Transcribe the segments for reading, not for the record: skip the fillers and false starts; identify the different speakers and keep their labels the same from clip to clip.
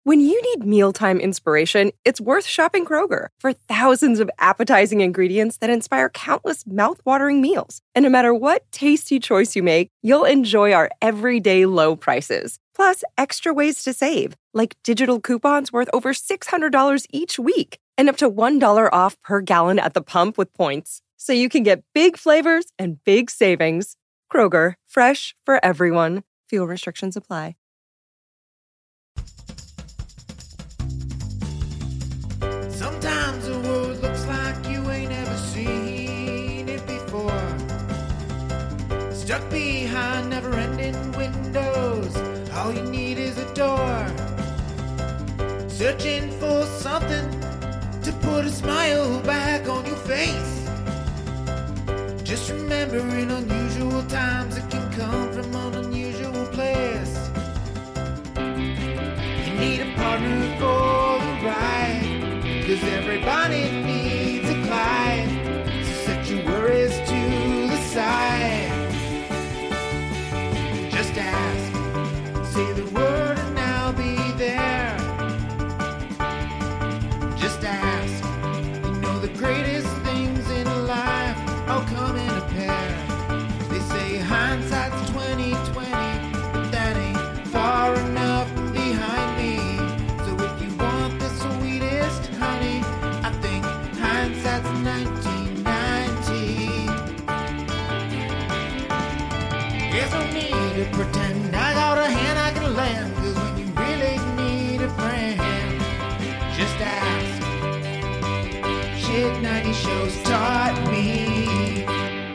Speaker 1: When you need mealtime inspiration, it's worth shopping Kroger for thousands of appetizing ingredients that inspire countless mouthwatering meals. And no matter what tasty choice you make, you'll enjoy our everyday low prices. Plus, extra ways to save, like digital coupons worth over $600 each week and up to $1 off per gallon at the pump with points. So you can get big flavors and big savings. Kroger, fresh for everyone. Fuel restrictions apply.
Speaker 2: Sometimes the world looks like you ain't ever seen it before. Stuck behind never-ending windows, all you need is a door. Searching for something to put a smile back on your face. Just remember, in unusual times, it can come from an unusual place. You need a partner for the ride, 'cause everybody needs a Clyde. So set your worries to the side. Just ask, say the word and I'll be there. Just ask, you know the greatest things in life all come in a pair. They say hindsight's 20/20, but that ain't far enough behind me. So if you want the sweetest honey, I think hindsight's 1990. There's no need to pretend I got a hand I can lend, 'cause when you really need a friend, just ask. Shit 90 shows taught me.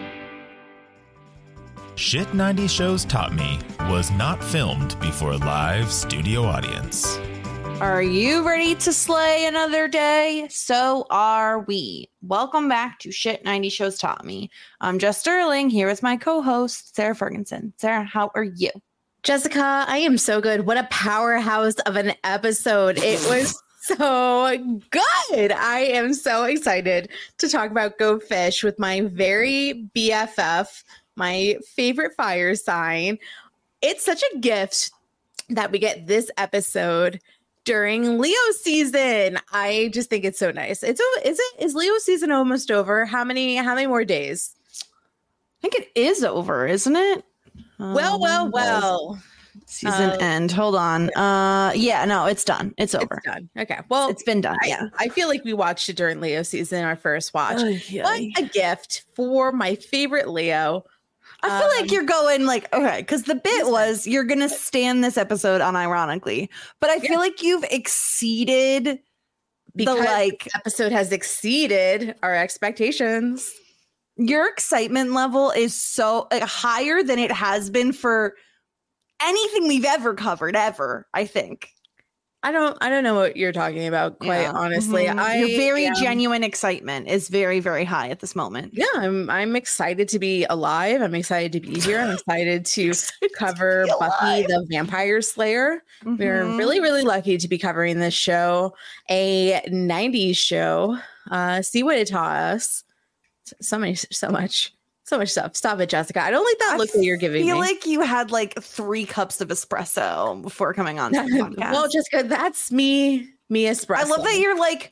Speaker 3: Shit 90 Shows Taught Me was not filmed before a live studio audience.
Speaker 4: Are you ready to slay another day? So are we. Welcome back to Shit 90 Shows Taught Me. I'm Jess Sterling, here with my co-host, Sarah Ferguson. Sarah, how are you?
Speaker 5: Jessica, I am so good. What a powerhouse of an episode. It was so good. I am so excited to talk about Go Fish with my very BFF, my favorite fire sign. It's such a gift that we get this episode during Leo season. I just think it's so nice. Is Leo season almost over? How many more days?
Speaker 4: I think it is over, isn't it?
Speaker 5: Well.
Speaker 4: Season end. Hold on. Yeah, no, it's done. It's over.
Speaker 5: It's done. Okay. Well,
Speaker 4: it's been done.
Speaker 5: I feel like we watched it during Leo season, our first watch.
Speaker 4: Yeah.
Speaker 5: What a gift for my favorite Leo.
Speaker 4: I feel like you're going like, okay, because the bit was you're going to stand this episode unironically, but I feel like you've exceeded
Speaker 5: the episode has exceeded our expectations.
Speaker 4: Your excitement level is so higher than it has been for anything we've ever covered ever, I think.
Speaker 5: I don't know what you're talking about, quite honestly.
Speaker 4: Mm-hmm. Your very genuine excitement is very, very high at this moment.
Speaker 5: Yeah, I'm excited to be alive. I'm excited to be here. I'm excited to cover Buffy the Vampire Slayer. Mm-hmm. We're really, really lucky to be covering this show, a 90s show. See what it taught us. So much stuff. Stop it, Jessica. I don't like that look that you're giving me.
Speaker 4: I feel like you had like 3 cups of espresso before coming on to the podcast.
Speaker 5: Well, Jessica, that's me espresso.
Speaker 4: I love that you're like,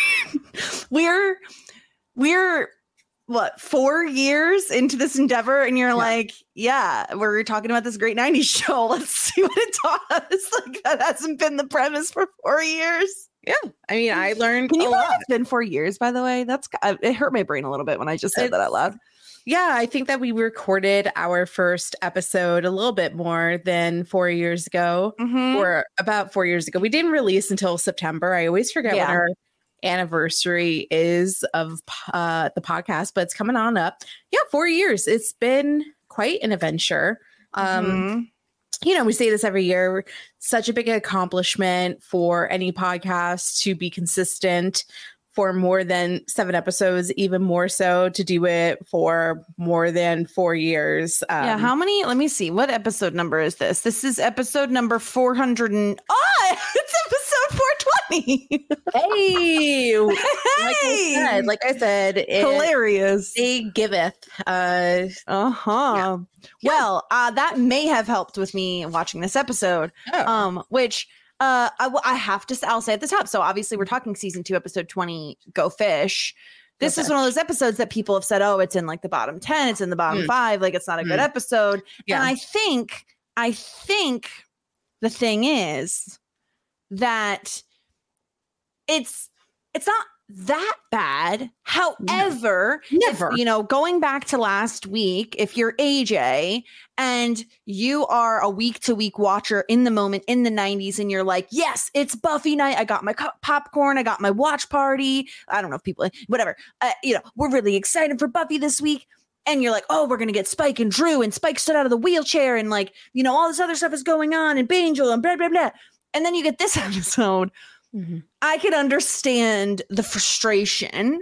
Speaker 4: we're what, 4 years into this endeavor, and you're like, yeah, we're talking about this great 90s show. Let's see what it taught us. Like, that hasn't been the premise for 4 years.
Speaker 5: Yeah, I mean, I learned
Speaker 4: Can you
Speaker 5: a
Speaker 4: believe
Speaker 5: lot.
Speaker 4: It's been 4 years, by the way. It hurt my brain a little bit when I just said that out loud.
Speaker 5: Yeah, I think that we recorded our first episode a little bit more than 4 years ago, or about 4 years ago. We didn't release until September. I always forget when our anniversary is of the podcast, but it's coming on up. Yeah, 4 years. It's been quite an adventure. You know, we say this every year, such a big accomplishment for any podcast to be consistent for more than 7 episodes, even more so to do it for more than 4 years.
Speaker 4: How many? Let me see. What episode number is this? This is episode number 400. It's episode 420.
Speaker 5: Hey, like I said,
Speaker 4: hilarious.
Speaker 5: It giveth.
Speaker 4: Well, that may have helped with me watching this episode, which I have to. I'll say at the top. So obviously, we're talking season 2, episode 20. Go Fish. This is one of those episodes that people have said, "Oh, it's in like the bottom 10. It's in the bottom 5. Like it's not a good episode." Yeah. And I think the thing is that it's not that bad. However,
Speaker 5: never.
Speaker 4: If, going back to last week, if you're AJ and you are a week-to-week watcher in the moment in the 90s and you're like, yes, it's Buffy night. I got my popcorn. I got my watch party. I don't know if people, whatever. We're really excited for Buffy this week. And you're like, oh, we're going to get Spike and Drew, and Spike stood out of the wheelchair, and like, all this other stuff is going on, and Bangel and blah, blah, blah. And then you get this episode. Mm-hmm. I could understand the frustration.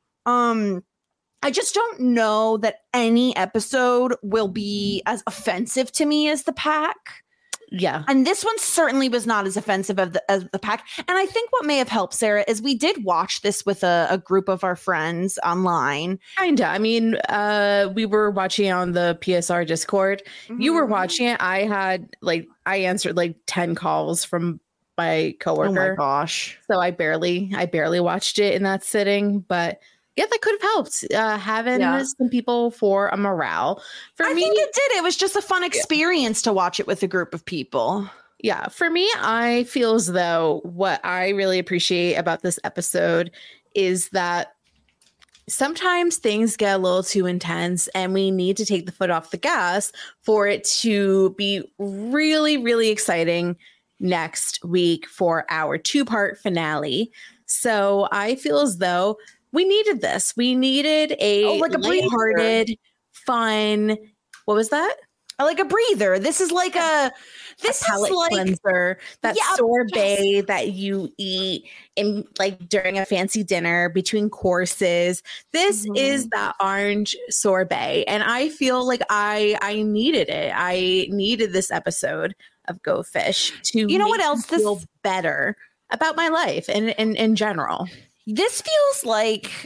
Speaker 4: I just don't know that any episode will be as offensive to me as the Pack.
Speaker 5: Yeah.
Speaker 4: And this one certainly was not as offensive as the Pack. And I think what may have helped, Sarah, is we did watch this with a group of our friends online.
Speaker 5: Kinda. I mean, we were watching on the PSR Discord. Mm-hmm. You were watching it. I answered like 10 calls from my coworker.
Speaker 4: Oh my gosh.
Speaker 5: So I barely watched it in that sitting, but yeah, that could have helped having some people for a morale.
Speaker 4: I think it did. It was just a fun experience to watch it with a group of people.
Speaker 5: Yeah. For me, I feel as though what I really appreciate about this episode is that sometimes things get a little too intense and we need to take the foot off the gas for it to be really, really exciting next week for our 2-part finale. So I feel as though we needed this. We needed a lighthearted, fun. What was that?
Speaker 4: Like a breather. This is like a
Speaker 5: palate cleanser. That sorbet that you eat in like during a fancy dinner between courses. This is that orange sorbet, and I feel like I needed it. I needed this episode of Go Fish to
Speaker 4: what else
Speaker 5: feel better about my life and in general.
Speaker 4: This feels like,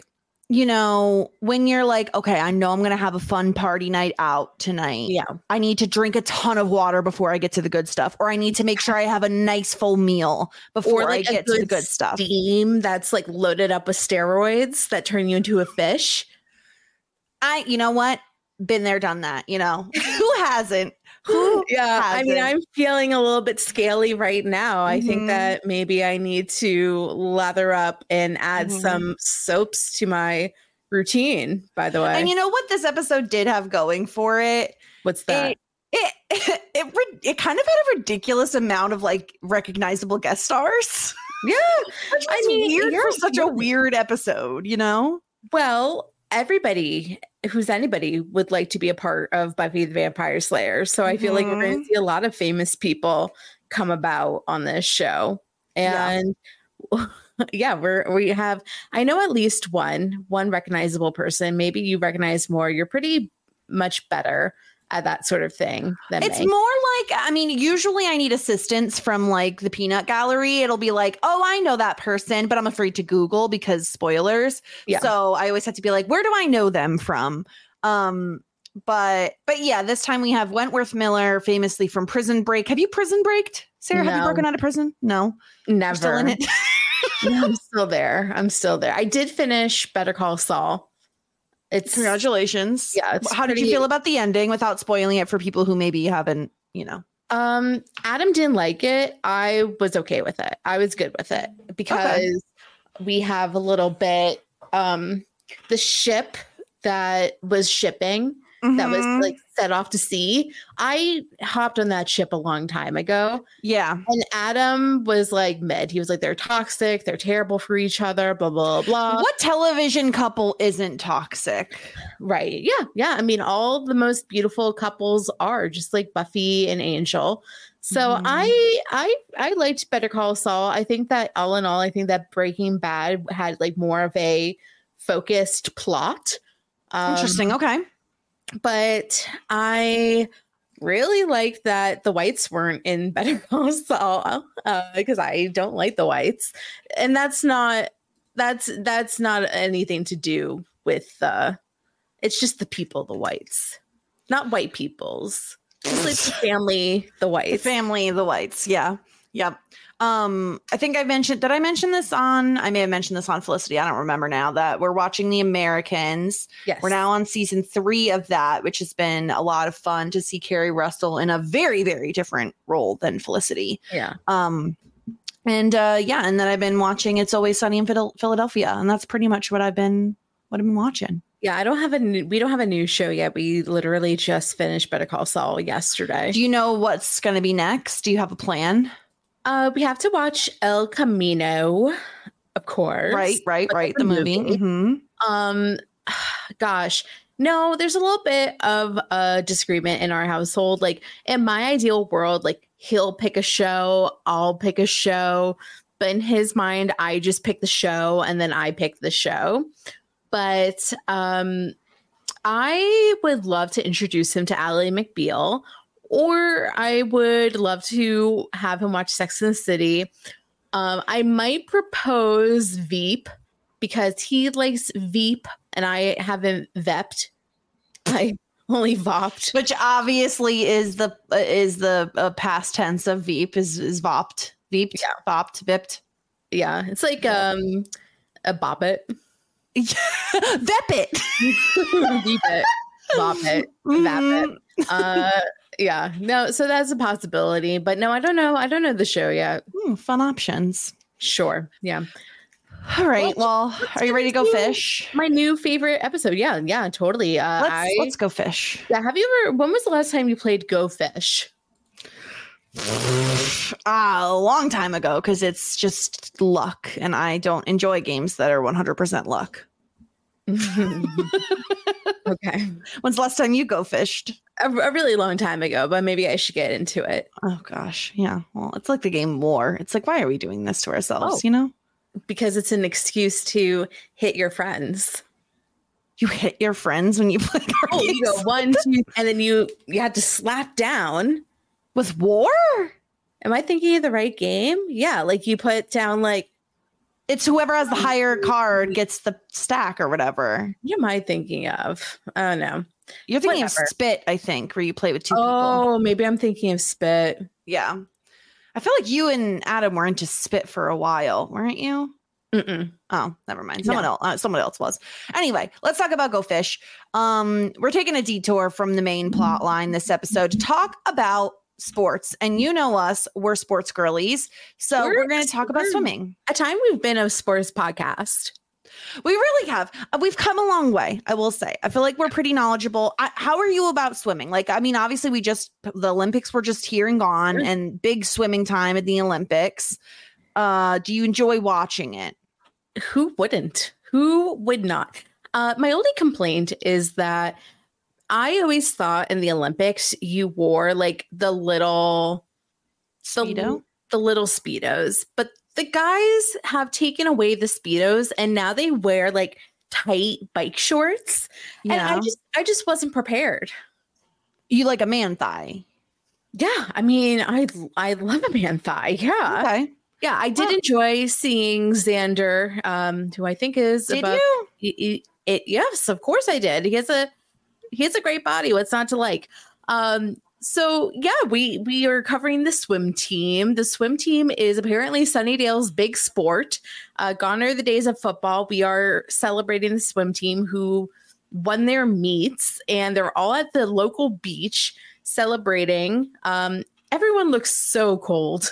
Speaker 4: when you're like, okay, I know I'm going to have a fun party night out tonight.
Speaker 5: Yeah.
Speaker 4: I need to drink a ton of water before I get to the good stuff. Or I need to make sure I have a nice full meal before I get to the good stuff.
Speaker 5: Steam that's like loaded up with steroids that turn you into a fish.
Speaker 4: You know what? Been there, done that, Who hasn't? Who
Speaker 5: yeah,
Speaker 4: hasn't?
Speaker 5: I mean, I'm feeling a little bit scaly right now. I think that maybe I need to lather up and add some soaps to my routine, by the way.
Speaker 4: And you know what this episode did have going for it?
Speaker 5: What's that?
Speaker 4: It kind of had a ridiculous amount of like recognizable guest stars.
Speaker 5: Yeah.
Speaker 4: Which was weird for such a weird episode,
Speaker 5: Well, everybody who's anybody would like to be a part of Buffy the Vampire Slayer. So I feel like we're going to see a lot of famous people come about on this show. And we have, I know at least one recognizable person. Maybe you recognize more. You're pretty much better at that sort of thing than
Speaker 4: it's
Speaker 5: me.
Speaker 4: More like, usually I need assistance from like the peanut gallery. It'll be like, oh, I know that person, but I'm afraid to Google because spoilers. Yeah. So I always have to be like, where do I know them from? But yeah, this time we have Wentworth Miller, famously from Prison Break. Have you prison breaked, Sarah? No. Have you broken out of prison? No,
Speaker 5: never.
Speaker 4: You're still in it.
Speaker 5: No, I'm still there. I did finish Better Call Saul.
Speaker 4: Congratulations.
Speaker 5: Yeah.
Speaker 4: How did you feel about the ending without spoiling it for people who maybe haven't,
Speaker 5: Adam didn't like it. I was okay with it. I was good with it because we have a little bit, the ship that was shipping that was like set off to sea. I hopped on that ship a long time ago.
Speaker 4: Yeah.
Speaker 5: And Adam was like mid. He was like, they're toxic. They're terrible for each other, blah, blah, blah.
Speaker 4: What television couple isn't toxic?
Speaker 5: Right. Yeah. Yeah. I mean, all the most beautiful couples are just like Buffy and Angel. So I liked Better Call Saul. I think that all in all, I think that Breaking Bad had like more of a focused plot.
Speaker 4: Interesting. Okay.
Speaker 5: But I really liked that the whites weren't in Better Call Saul because I don't like the whites, and that's not anything to do with it's just the people, the whites, not white peoples, just like the family, the whites,
Speaker 4: the whites. Yeah. Yep. I think I may have mentioned this on Felicity. I don't remember now, that we're watching The Americans.
Speaker 5: Yes.
Speaker 4: We're now on season 3 of that, which has been a lot of fun to see Carrie Russell in a very, very different role than Felicity.
Speaker 5: Yeah.
Speaker 4: And then I've been watching It's Always Sunny in Philadelphia, and that's pretty much what I've been watching.
Speaker 5: Yeah, we don't have a new show yet. We literally just finished Better Call Saul yesterday.
Speaker 4: Do you know what's going to be next? Do you have a plan?
Speaker 5: We have to watch El Camino, of course.
Speaker 4: Right. The movie. Mm-hmm.
Speaker 5: Gosh, no, there's a little bit of a disagreement in our household. Like, in my ideal world, like, he'll pick a show, I'll pick a show, but in his mind, I just pick the show and then I pick the show. But I would love to introduce him to Ally McBeal, or I would love to have him watch Sex and the City. I might propose Veep because he likes Veep and I haven't Vepped. I only Vopped.
Speaker 4: Which obviously is the past tense of Veep is Vopped. Veeped,
Speaker 5: yeah.
Speaker 4: Vopped, Vipped.
Speaker 5: Yeah, it's like a bop it.
Speaker 4: Vep it.
Speaker 5: Veep it. Bop it. Vap it. Yeah, no, so that's a possibility, but no, I don't know the show yet.
Speaker 4: Fun options.
Speaker 5: Sure. Yeah.
Speaker 4: All right. Well, are you ready to go fish?
Speaker 5: My new favorite episode. Yeah, totally.
Speaker 4: Let's go fish.
Speaker 5: Yeah. When was the last time you played Go Fish?
Speaker 4: A long time ago, because it's just luck, and I don't enjoy games that are 100% luck.
Speaker 5: Okay.
Speaker 4: When's the last time you go fished?
Speaker 5: A really long time ago, but maybe I should get into it.
Speaker 4: Oh gosh, yeah. Well, it's like the game War. It's like, why are we doing this to ourselves? You know,
Speaker 5: because it's an excuse to hit your friends.
Speaker 4: You hit your friends when you play card games?
Speaker 5: You go 1, 2, and then you had to slap down
Speaker 4: with War.
Speaker 5: Am I thinking of the right game? Yeah, like you put down like.
Speaker 4: It's whoever has the higher card gets the stack or whatever.
Speaker 5: What am I thinking of? I don't know.
Speaker 4: You're thinking of Spit, I think, where you play with 2 people.
Speaker 5: Oh, maybe I'm thinking of Spit.
Speaker 4: Yeah. I feel like you and Adam were into Spit for a while, weren't you?
Speaker 5: Mm-mm.
Speaker 4: Oh, never mind. Someone else was. Anyway, let's talk about Go Fish. We're taking a detour from the main plot line this episode to talk about sports, and you know us, we're sports girlies, so we're going to talk about swimming.
Speaker 5: At time we've been a sports podcast.
Speaker 4: We really have. We've come a long way, I will say. I feel like we're pretty knowledgeable. How are you about swimming? Like, I mean, obviously the Olympics were just here and gone, and big swimming time at the Olympics. Do you enjoy watching it?
Speaker 5: Who wouldn't? Who would not? My only complaint is that I always thought in the Olympics you wore like the little
Speaker 4: Speedo?
Speaker 5: The little Speedos, but the guys have taken away the Speedos and now they wear like tight bike shorts. Yeah. And I just wasn't prepared.
Speaker 4: You like a man thigh?
Speaker 5: Yeah. I mean, I love a man thigh. Yeah.
Speaker 4: Okay.
Speaker 5: Yeah. I did enjoy seeing Xander, who I think is
Speaker 4: did
Speaker 5: above.
Speaker 4: You?
Speaker 5: Yes, of course I did. He has a great body. What's not to like? So yeah, we are covering the swim team. The swim team is apparently Sunnydale's big sport. Gone are the days of football. We are celebrating the swim team who won their meets, and they're all at the local beach celebrating. Everyone looks so cold.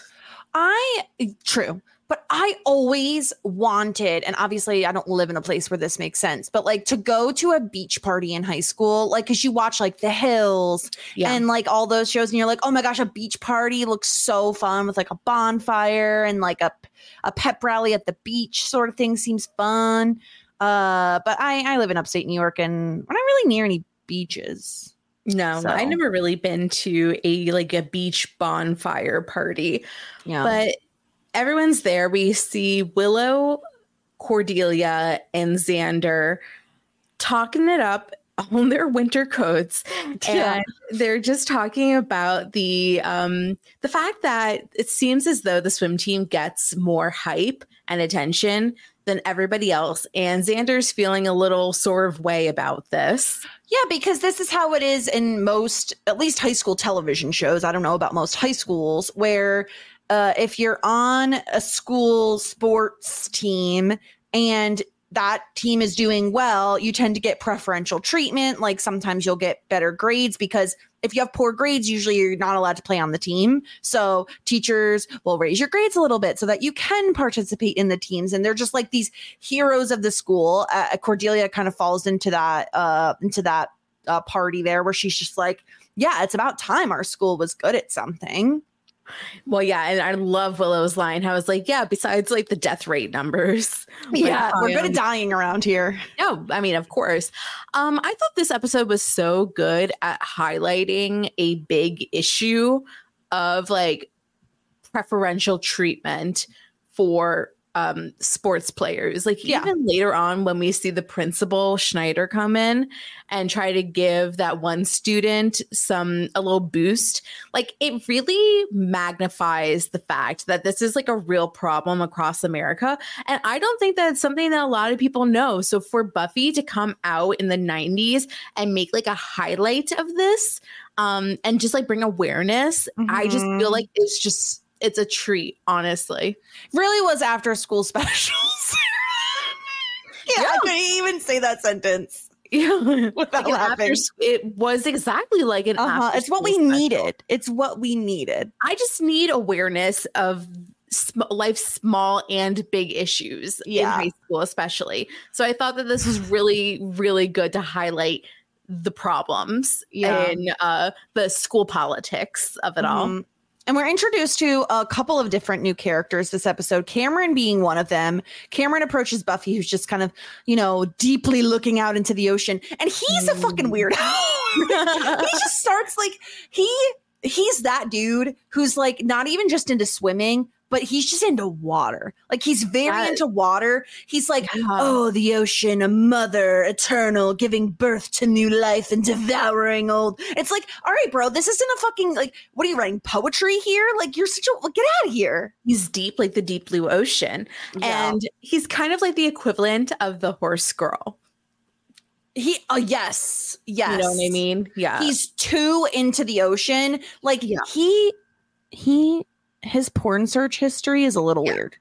Speaker 4: True. But I always wanted, and obviously I don't live in a place where this makes sense, but like to go to a beach party in high school, like, cause you watch like The Hills and like all those shows and you're like, oh my gosh, a beach party looks so fun with like a bonfire and like a pep rally at the beach sort of thing seems fun. But I live in upstate New York and we're not really near any beaches.
Speaker 5: No, so. I never really been to a beach bonfire party. Yeah. But everyone's there. We see Willow, Cordelia, and Xander talking it up on their winter coats. And they're just talking about the fact that it seems as though the swim team gets more hype and attention than everybody else. And Xander's feeling a little sort of way about this.
Speaker 4: Yeah, because this is how it is in most, at least high school television shows. I don't know about most high schools where if you're on a school sports team and that team is doing well, you tend to get preferential treatment. Like sometimes you'll get better grades because if you have poor grades, usually you're not allowed to play on the team. So teachers will raise your grades a little bit so that you can participate in the teams. And they're just like these heroes of the school. Cordelia kind of falls into that party there where she's just like, yeah, it's about time our school was good at something.
Speaker 5: Well, yeah, and I love Willow's line. I was like, yeah, besides like the death rate numbers.
Speaker 4: Yeah, we're good at dying around here.
Speaker 5: No, I mean, of course. I thought this episode was so good at highlighting a big issue of like preferential treatment for sports players. Like even later on when we see the principal Schneider come in and try to give that one student a little boost, like it really magnifies the fact that this is like a real problem across America. And I don't think that's something that a lot of people know. So for Buffy to come out in the 90s and make like a highlight of this and just like bring awareness, I just feel like it's a treat, honestly.
Speaker 4: Really was after school specials. I couldn't even say that sentence.
Speaker 5: Yeah,
Speaker 4: without laughing.
Speaker 5: It was exactly like an after
Speaker 4: it's what we
Speaker 5: special.
Speaker 4: needed. It's what we needed.
Speaker 5: I just need awareness of life's small and big issues in high school, especially. So I thought that this was really, really good to highlight the problems in the school politics of it all.
Speaker 4: And we're introduced to a couple of different new characters this episode, Cameron being one of them. Cameron approaches Buffy, who's just kind of, deeply looking out into the ocean. And he's a fucking weirdo. He just starts like, he's that dude who's like not even just into swimming, but he's just into water. Like he's very into water. He's like, oh, the ocean, a mother, eternal, giving birth to new life and devouring old. It's like, all right, bro, this isn't a fucking like, what are you writing poetry here? Like you're such a, get out of here.
Speaker 5: He's deep, like the deep blue ocean. Yeah. And he's kind of like the equivalent of the horse girl.
Speaker 4: Yes. You know
Speaker 5: what I mean? Yeah.
Speaker 4: He's too into the ocean. Like his porn search history is a little weird.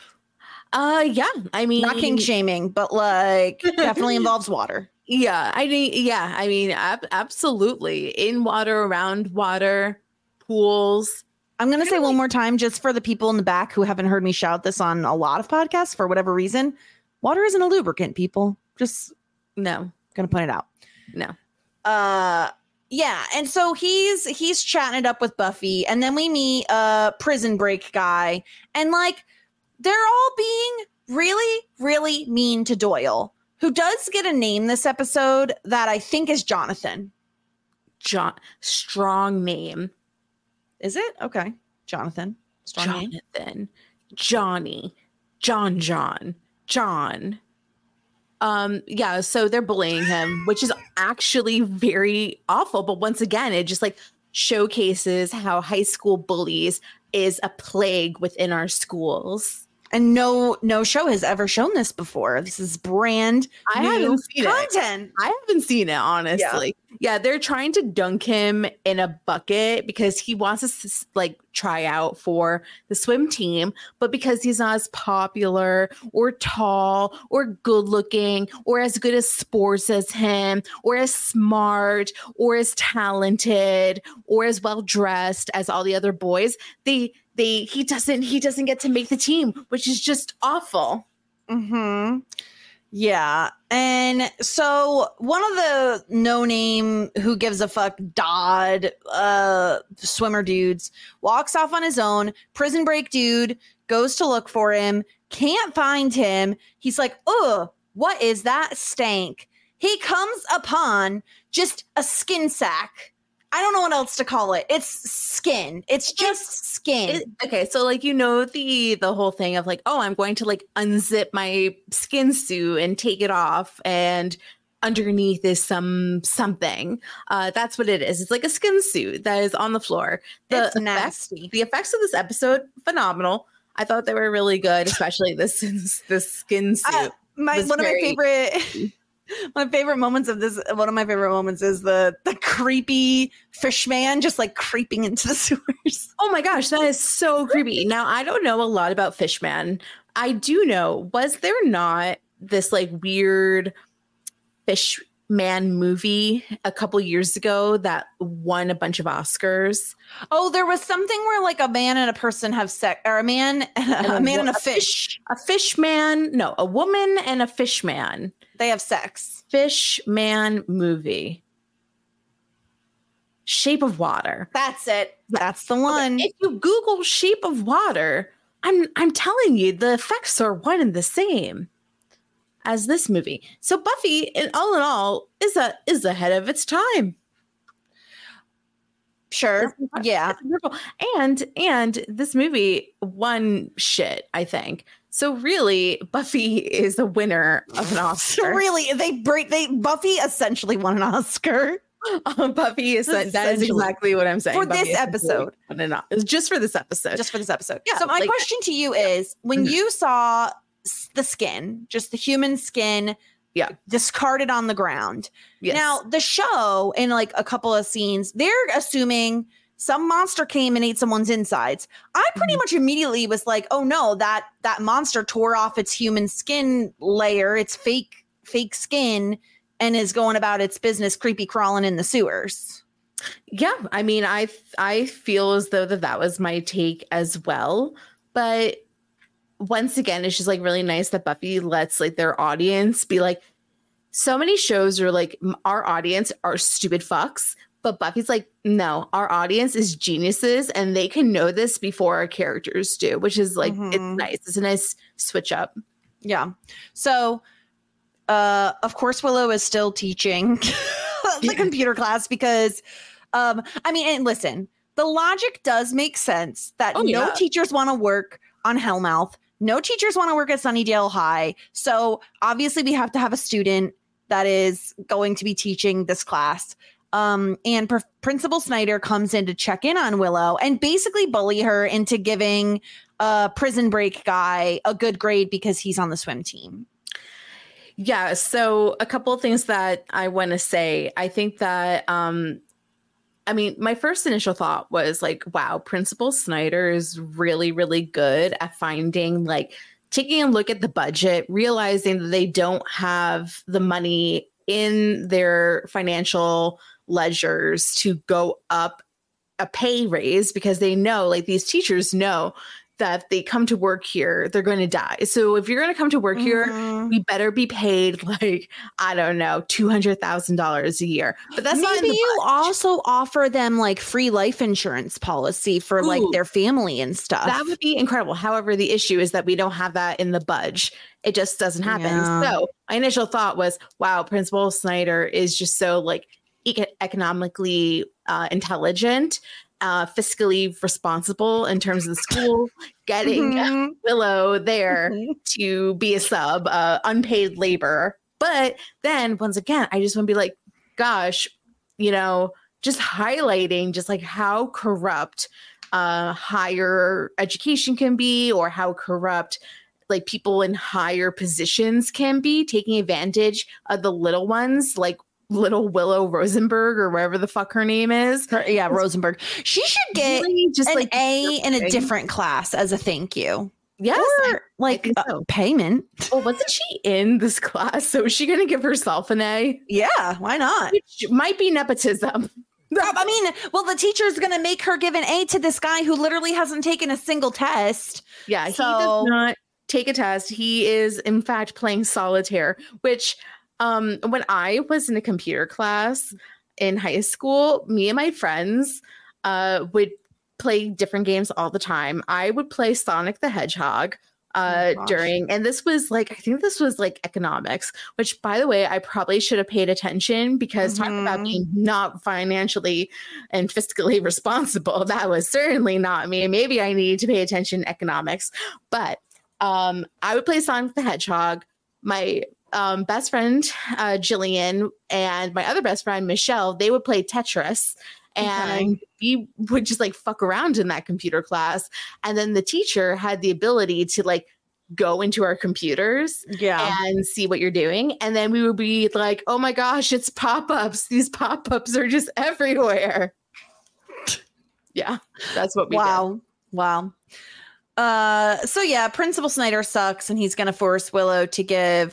Speaker 5: I mean,
Speaker 4: not kink shaming, but like definitely involves water.
Speaker 5: Yeah, I mean, absolutely. In water, around water, pools.
Speaker 4: I'm going to say one more time, just for the people in the back who haven't heard me shout this on a lot of podcasts for whatever reason. Water isn't a lubricant, people. Just
Speaker 5: no.
Speaker 4: Going to point it out.
Speaker 5: No.
Speaker 4: Yeah, and so he's chatting it up with Buffy, and then we meet Prison Break guy, and like they're all being really, really mean to Doyle, who does get a name this episode that I think is Jonathan.
Speaker 5: Strong name.
Speaker 4: Is it? Okay. Jonathan. Strong
Speaker 5: name. Johnny. John. So they're bullying him, which is actually very awful. But once again, it just like showcases how high school bullies is a plague within our schools.
Speaker 4: And no show has ever shown this before. This is brand new content.
Speaker 5: I haven't seen it, honestly. Yeah, they're trying to dunk him in a bucket because he wants us to like try out for the swim team, but because he's not as popular or tall or good looking or as good at sports as him or as smart or as talented or as well dressed as all the other boys, he doesn't get to make the team, which is just awful.
Speaker 4: Yeah. And so one of the no-name who gives a fuck Dodd swimmer dudes walks off on his own. Prison Break dude goes to look for him, can't find him. He's like, oh, what is that stank? He comes upon just a skin sack. I don't know what else to call it. It's skin. It's just skin.
Speaker 5: Okay, so like the whole thing of like, oh, I'm going to like unzip my skin suit and take it off, and underneath is something. That's what it is. It's like a skin suit that is on the floor.
Speaker 4: It's nasty.
Speaker 5: The effects of this episode, phenomenal. I thought they were really good, especially this skin suit.
Speaker 4: One of my favorite My favorite moments of this, one of my favorite moments is the creepy fish man just like creeping into the sewers.
Speaker 5: Oh my gosh, that is so creepy. Now, I don't know a lot about Fishman. I do know, was there not this like weird Fishman movie a couple years ago that won a bunch of Oscars?
Speaker 4: Oh, there was something where like a man and a person have sex, or a man and a fish.
Speaker 5: A fishman, no, a woman and a fishman.
Speaker 4: They have sex.
Speaker 5: Fishman movie. Shape of Water.
Speaker 4: That's it. That's the one.
Speaker 5: Okay, if you Google Shape of Water, I'm telling you, the effects are one and the same as this movie. So Buffy, in all, is ahead of its time.
Speaker 4: Sure. Yeah.
Speaker 5: And this movie won shit, I think. So really, Buffy is a winner of an Oscar.
Speaker 4: Really, Buffy essentially won an Oscar.
Speaker 5: Buffy is that is exactly what I'm saying.
Speaker 4: For this episode.
Speaker 5: It's just for this episode.
Speaker 4: Just for this episode.
Speaker 5: Yeah,
Speaker 4: so my question to you is, when you saw the skin, just the human skin, discarded on the ground.
Speaker 5: Yes.
Speaker 4: Now, the show, in like a couple of scenes, they're assuming some monster came and ate someone's insides. I pretty much immediately was like, oh no, that monster tore off its human skin layer, its fake skin, and is going about its business creepy crawling in the sewers.
Speaker 5: Yeah, I mean, I feel as though that was my take as well. But once again, it's just like really nice that Buffy lets like their audience be like, so many shows are like, our audience are stupid fucks. But Buffy's like, no, our audience is geniuses and they can know this before our characters do, which is like, it's nice. It's a nice switch up.
Speaker 4: Yeah. So, of course, Willow is still teaching the computer class because, I mean, and listen, the logic does make sense that no teachers want to work on Hellmouth. No teachers want to work at Sunnydale High. So obviously we have to have a student that is going to be teaching this class. And Principal Snyder comes in to check in on Willow and basically bully her into giving a prison break guy a good grade because he's on the swim team.
Speaker 5: Yeah. So a couple of things that I want to say. I think that, I mean, my first initial thought was like, wow, Principal Snyder is really, really good at finding, like, taking a look at the budget, realizing that they don't have the money in their financial ledgers to go up a pay raise because they know, like, these teachers know that if they come to work here, they're going to die. So if you're going to come to work here, we better be paid like, I don't know, $200,000 a year. But that's
Speaker 4: maybe you also offer them like free life insurance policy for like their family and stuff.
Speaker 5: That would be incredible. However, the issue is that we don't have that in the budge. It just doesn't happen. Yeah. So my initial thought was, wow, Principal Snyder is just so like economically intelligent. Fiscally responsible in terms of the school, getting Willow there to be a sub, unpaid labor. But then once again, I just want to be like, gosh, you know, just highlighting just like how corrupt higher education can be, or how corrupt like people in higher positions can be, taking advantage of the little ones, like little Willow Rosenberg or whatever the fuck her name is.
Speaker 4: Rosenberg. She should get really just an like A in a different class as a thank you.
Speaker 5: Yes.
Speaker 4: Or like payment.
Speaker 5: Well, wasn't she in this class? So is she going to give herself an A?
Speaker 4: Yeah, why not?
Speaker 5: Which might be nepotism.
Speaker 4: I mean, well, the teacher's going to make her give an A to this guy who literally hasn't taken a single test.
Speaker 5: Yeah, he does not take a test. He is, in fact, playing solitaire, which... when I was in a computer class in high school, me and my friends would play different games all the time. I would play Sonic the Hedgehog during, and this was like, I think this was like economics, which by the way, I probably should have paid attention because talking about being not financially and fiscally responsible, that was certainly not me. Maybe I needed to pay attention to economics, but I would play Sonic the Hedgehog. My best friend Jillian and my other best friend Michelle, they would play Tetris, and we would just like fuck around in that computer class. And then the teacher had the ability to like go into our computers and see what you're doing. And then we would be like, oh my gosh, it's pop-ups. These pop-ups are just everywhere. Yeah, that's what we did.
Speaker 4: Wow. So yeah, Principal Snyder sucks, and he's going to force Willow to give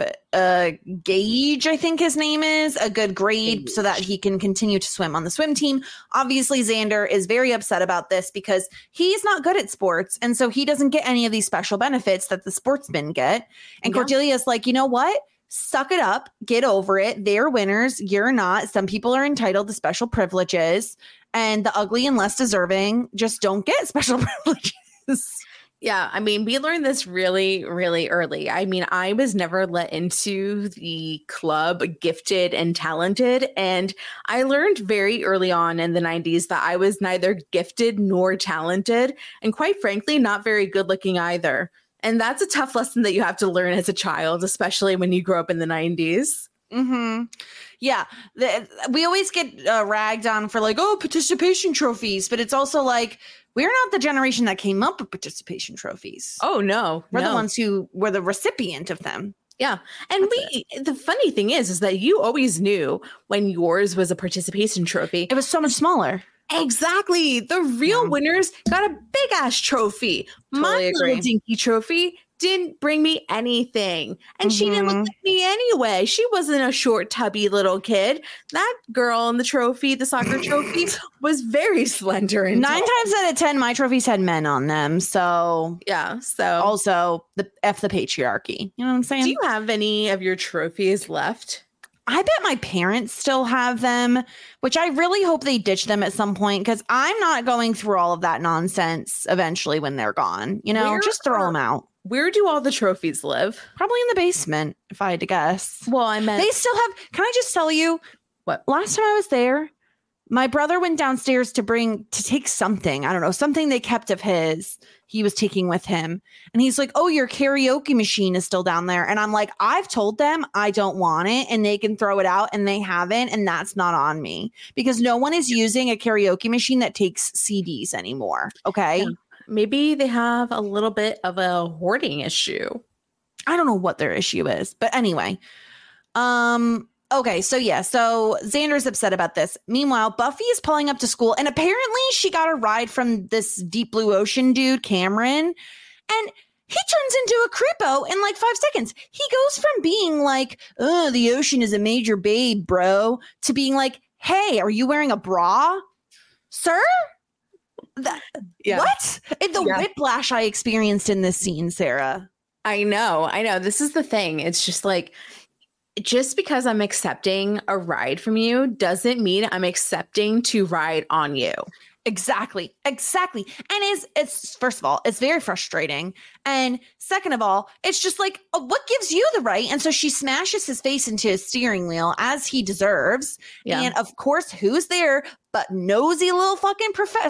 Speaker 4: Gage, I think his name is, a good grade so that he can continue to swim on the swim team. Obviously, Xander is very upset about this because he's not good at sports, and so he doesn't get any of these special benefits that the sportsmen get. And Cordelia's like, you know what? Suck it up. Get over it. They're winners. You're not. Some people are entitled to special privileges, and the ugly and less deserving just don't get special privileges.
Speaker 5: Yeah, I mean, we learned this really, really early. I mean, I was never let into the club gifted and talented. And I learned very early on in the 90s that I was neither gifted nor talented. And quite frankly, not very good looking either. And that's a tough lesson that you have to learn as a child, especially when you grow up in the 90s.
Speaker 4: Mm-hmm. Yeah, we always get ragged on for like, oh, participation trophies. But it's also like, we're not the generation that came up with participation trophies.
Speaker 5: Oh, no.
Speaker 4: We're the ones who were the recipient of them.
Speaker 5: Yeah. And the funny thing is that you always knew when yours was a participation trophy.
Speaker 4: It was so much smaller.
Speaker 5: Exactly. The real winners got a big ass trophy. My little dinky trophy didn't bring me anything. And she didn't look like me anyway. She wasn't a short, tubby little kid. That girl in the trophy, the soccer trophy, was very slender. And
Speaker 4: 9 times out of 10, my trophies had men on them. So
Speaker 5: yeah. So
Speaker 4: also the patriarchy. You know what I'm saying?
Speaker 5: Do you have any of your trophies left?
Speaker 4: I bet my parents still have them, which I really hope they ditch them at some point, because I'm not going through all of that nonsense eventually when they're gone. You know, just throw them out.
Speaker 5: Where do all the trophies live?
Speaker 4: Probably in the basement, if I had to guess.
Speaker 5: Well, I meant
Speaker 4: they still have. Can I just tell you
Speaker 5: what?
Speaker 4: Last time I was there, my brother went downstairs to take something. I don't know, something they kept of his. He was taking with him, and he's like, "Oh, your karaoke machine is still down there." And I'm like, "I've told them I don't want it, and they can throw it out, and they haven't, and that's not on me because no one is using a karaoke machine that takes CDs anymore." Okay.
Speaker 5: Yeah. Maybe they have a little bit of a hoarding issue.
Speaker 4: I don't know what their issue is, but anyway. Okay, so Xander's upset about this. Meanwhile, Buffy is pulling up to school, and apparently she got a ride from this Deep Blue Ocean dude, Cameron, and he turns into a creepo in like 5 seconds. He goes from being like, "Oh, the ocean is a major babe, bro," to being like, "Hey, are you wearing a bra, sir?" What? Whiplash I experienced in this scene, Sarah.
Speaker 5: I know. This is the thing. It's just like, just because I'm accepting a ride from you doesn't mean I'm accepting to ride on you.
Speaker 4: Exactly. And it's first of all, it's very frustrating. And second of all, it's just like, what gives you the right? And so she smashes his face into his steering wheel as he deserves. Yeah. And of course, who's there but nosy little fucking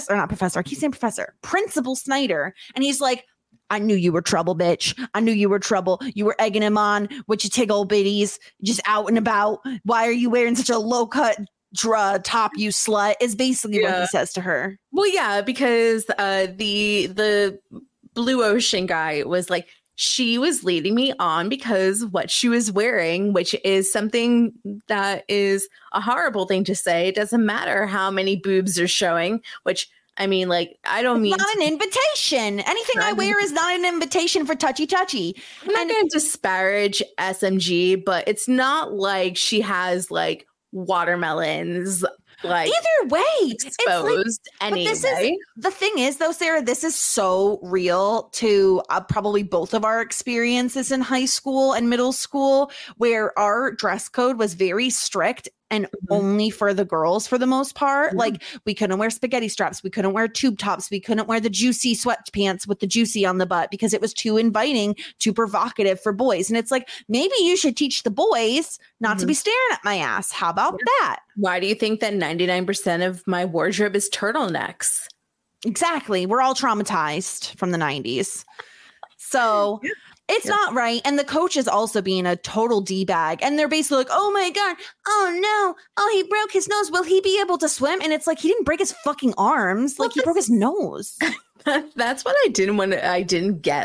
Speaker 4: Principal Snyder. And he's like, "I knew you were trouble, bitch. I knew you were trouble. You were egging him on with your tig old biddies, just out and about. Why are you wearing such a low-cut top, you slut?" is basically what he says to her.
Speaker 5: Well, yeah, because the Blue Ocean guy was like, she was leading me on because what she was wearing, which is something that is a horrible thing to say. It doesn't matter how many boobs are showing, which I mean, like, I don't mean...
Speaker 4: It's not an invitation. Anything I wear is not an invitation for touchy-touchy.
Speaker 5: I'm not going to disparage SMG, but it's not like she has, like, watermelons, like...
Speaker 4: Either way.
Speaker 5: Exposed anyway.
Speaker 4: The thing is, though, Sarah, this is so real to probably both of our experiences in high school and middle school, where our dress code was very strict and only for the girls for the most part. Like, we couldn't wear spaghetti straps. We couldn't wear tube tops. We couldn't wear the juicy sweatpants with the juicy on the butt because it was too inviting, too provocative for boys. And it's like, maybe you should teach the boys not to be staring at my ass. How about that?
Speaker 5: Why do you think that 99% of my wardrobe is turtlenecks?
Speaker 4: Exactly. We're all traumatized from the 90s. So... It's not right. And the coach is also being a total D-bag. And they're basically like, "Oh my God. Oh no. Oh, he broke his nose. Will he be able to swim?" And it's like, he didn't break his fucking arms. Like, he broke his nose.
Speaker 5: That's what I didn't get. Like,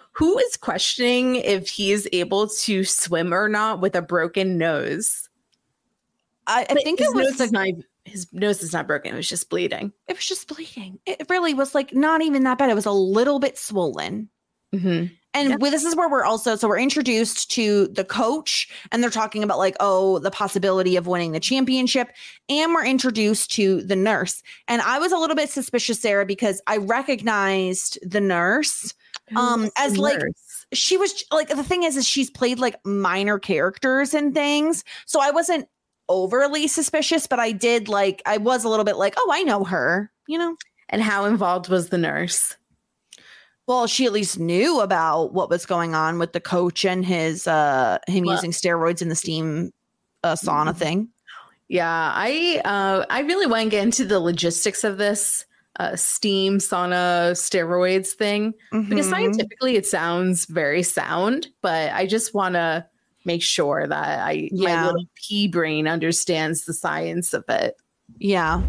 Speaker 5: who is questioning if he's able to swim or not with a broken nose?
Speaker 4: I think it was
Speaker 5: his nose is not broken. It was just bleeding.
Speaker 4: It was just bleeding. It really was like not even that bad. It was a little bit swollen.
Speaker 5: Mm-hmm.
Speaker 4: And this is where we're introduced to the coach, and they're talking about like, oh, the possibility of winning the championship. And we're introduced to the nurse. And I was a little bit suspicious, Sarah, because I recognized the nurse as like, she was like, the thing is she's played like minor characters and things. So I wasn't overly suspicious, but I was a little bit like, oh, I know her, you know?
Speaker 5: And how involved was the nurse?
Speaker 4: Well, she at least knew about what was going on with the coach and him using steroids in the steam sauna thing.
Speaker 5: Yeah, I really want to get into the logistics of this steam sauna steroids thing because scientifically it sounds very sound, but I just want to make sure that my little pea brain understands the science of it.
Speaker 4: Yeah.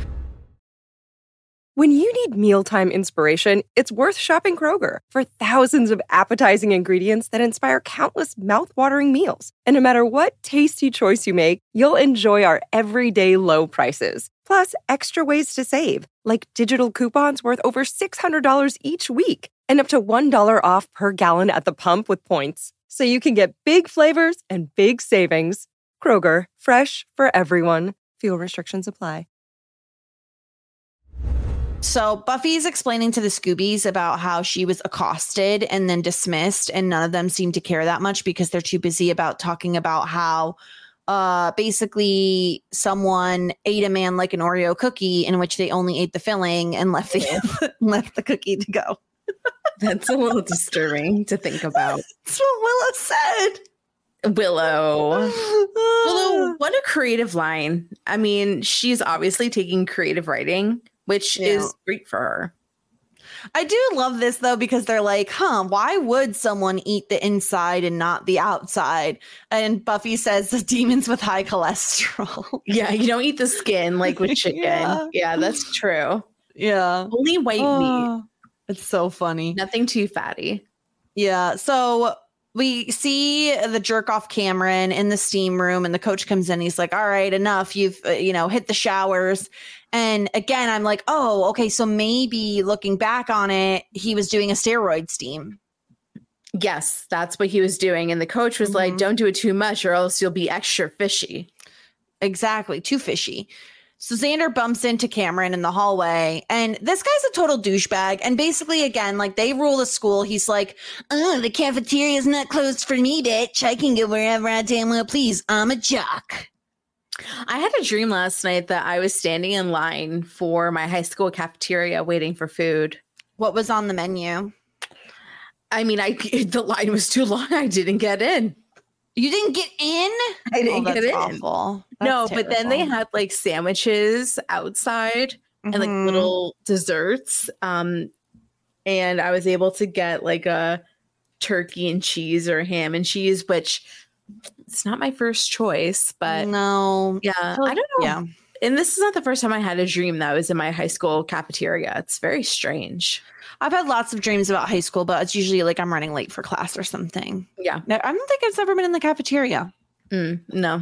Speaker 1: When you need mealtime inspiration, it's worth shopping Kroger for thousands of appetizing ingredients that inspire countless mouthwatering meals. And no matter what tasty choice you make, you'll enjoy our everyday low prices. Plus, extra ways to save, like digital coupons worth over $600 each week and up to $1 off per gallon at the pump with points. So you can get big flavors and big savings. Kroger, fresh for everyone. Fuel restrictions apply.
Speaker 4: So Buffy's explaining to the Scoobies about how she was accosted and then dismissed, and none of them seem to care that much because they're too busy about talking about how basically someone ate a man like an Oreo cookie in which they only ate the filling and left the cookie to go.
Speaker 5: That's a little disturbing to think about.
Speaker 4: That's what Willow said.
Speaker 5: Willow, what a creative line. I mean, she's obviously taking creative writing, which is great for her.
Speaker 4: I do love this, though, because they're like, why would someone eat the inside and not the outside? And Buffy says the demons with high cholesterol.
Speaker 5: Yeah, you don't eat the skin like with chicken. Yeah, that's true.
Speaker 4: Yeah.
Speaker 5: Only white meat.
Speaker 4: It's so funny.
Speaker 5: Nothing too fatty.
Speaker 4: Yeah. So we see the jerk off Cameron in the steam room, and the coach comes in. He's like, all right, enough. You've, hit the showers. And again, I'm like, oh, okay. So maybe looking back on it, he was doing a steroid steam.
Speaker 5: Yes, that's what he was doing. And the coach was like, don't do it too much or else you'll be extra fishy.
Speaker 4: Exactly. Too fishy. So Xander bumps into Cameron in the hallway, and this guy's a total douchebag. And basically, again, like, they rule the school. He's like, oh, the cafeteria's not closed for me, bitch. I can go wherever I damn well please. I'm a jock.
Speaker 5: I had a dream last night that I was standing in line for my high school cafeteria waiting for food.
Speaker 4: What was on the menu?
Speaker 5: I mean, the line was too long. I didn't get in.
Speaker 4: You didn't get in?
Speaker 5: I didn't get in.
Speaker 4: Awful.
Speaker 5: No, but then they had like sandwiches outside and like little desserts. And I was able to get like a turkey and cheese or ham and cheese, which it's not my first choice, but
Speaker 4: no.
Speaker 5: Yeah. I don't know. Yeah. And this is not the first time I had a dream that was in my high school cafeteria. It's very strange.
Speaker 4: I've had lots of dreams about high school, but it's usually like I'm running late for class or something.
Speaker 5: Yeah.
Speaker 4: No, I don't think I've ever been in the cafeteria.
Speaker 5: No.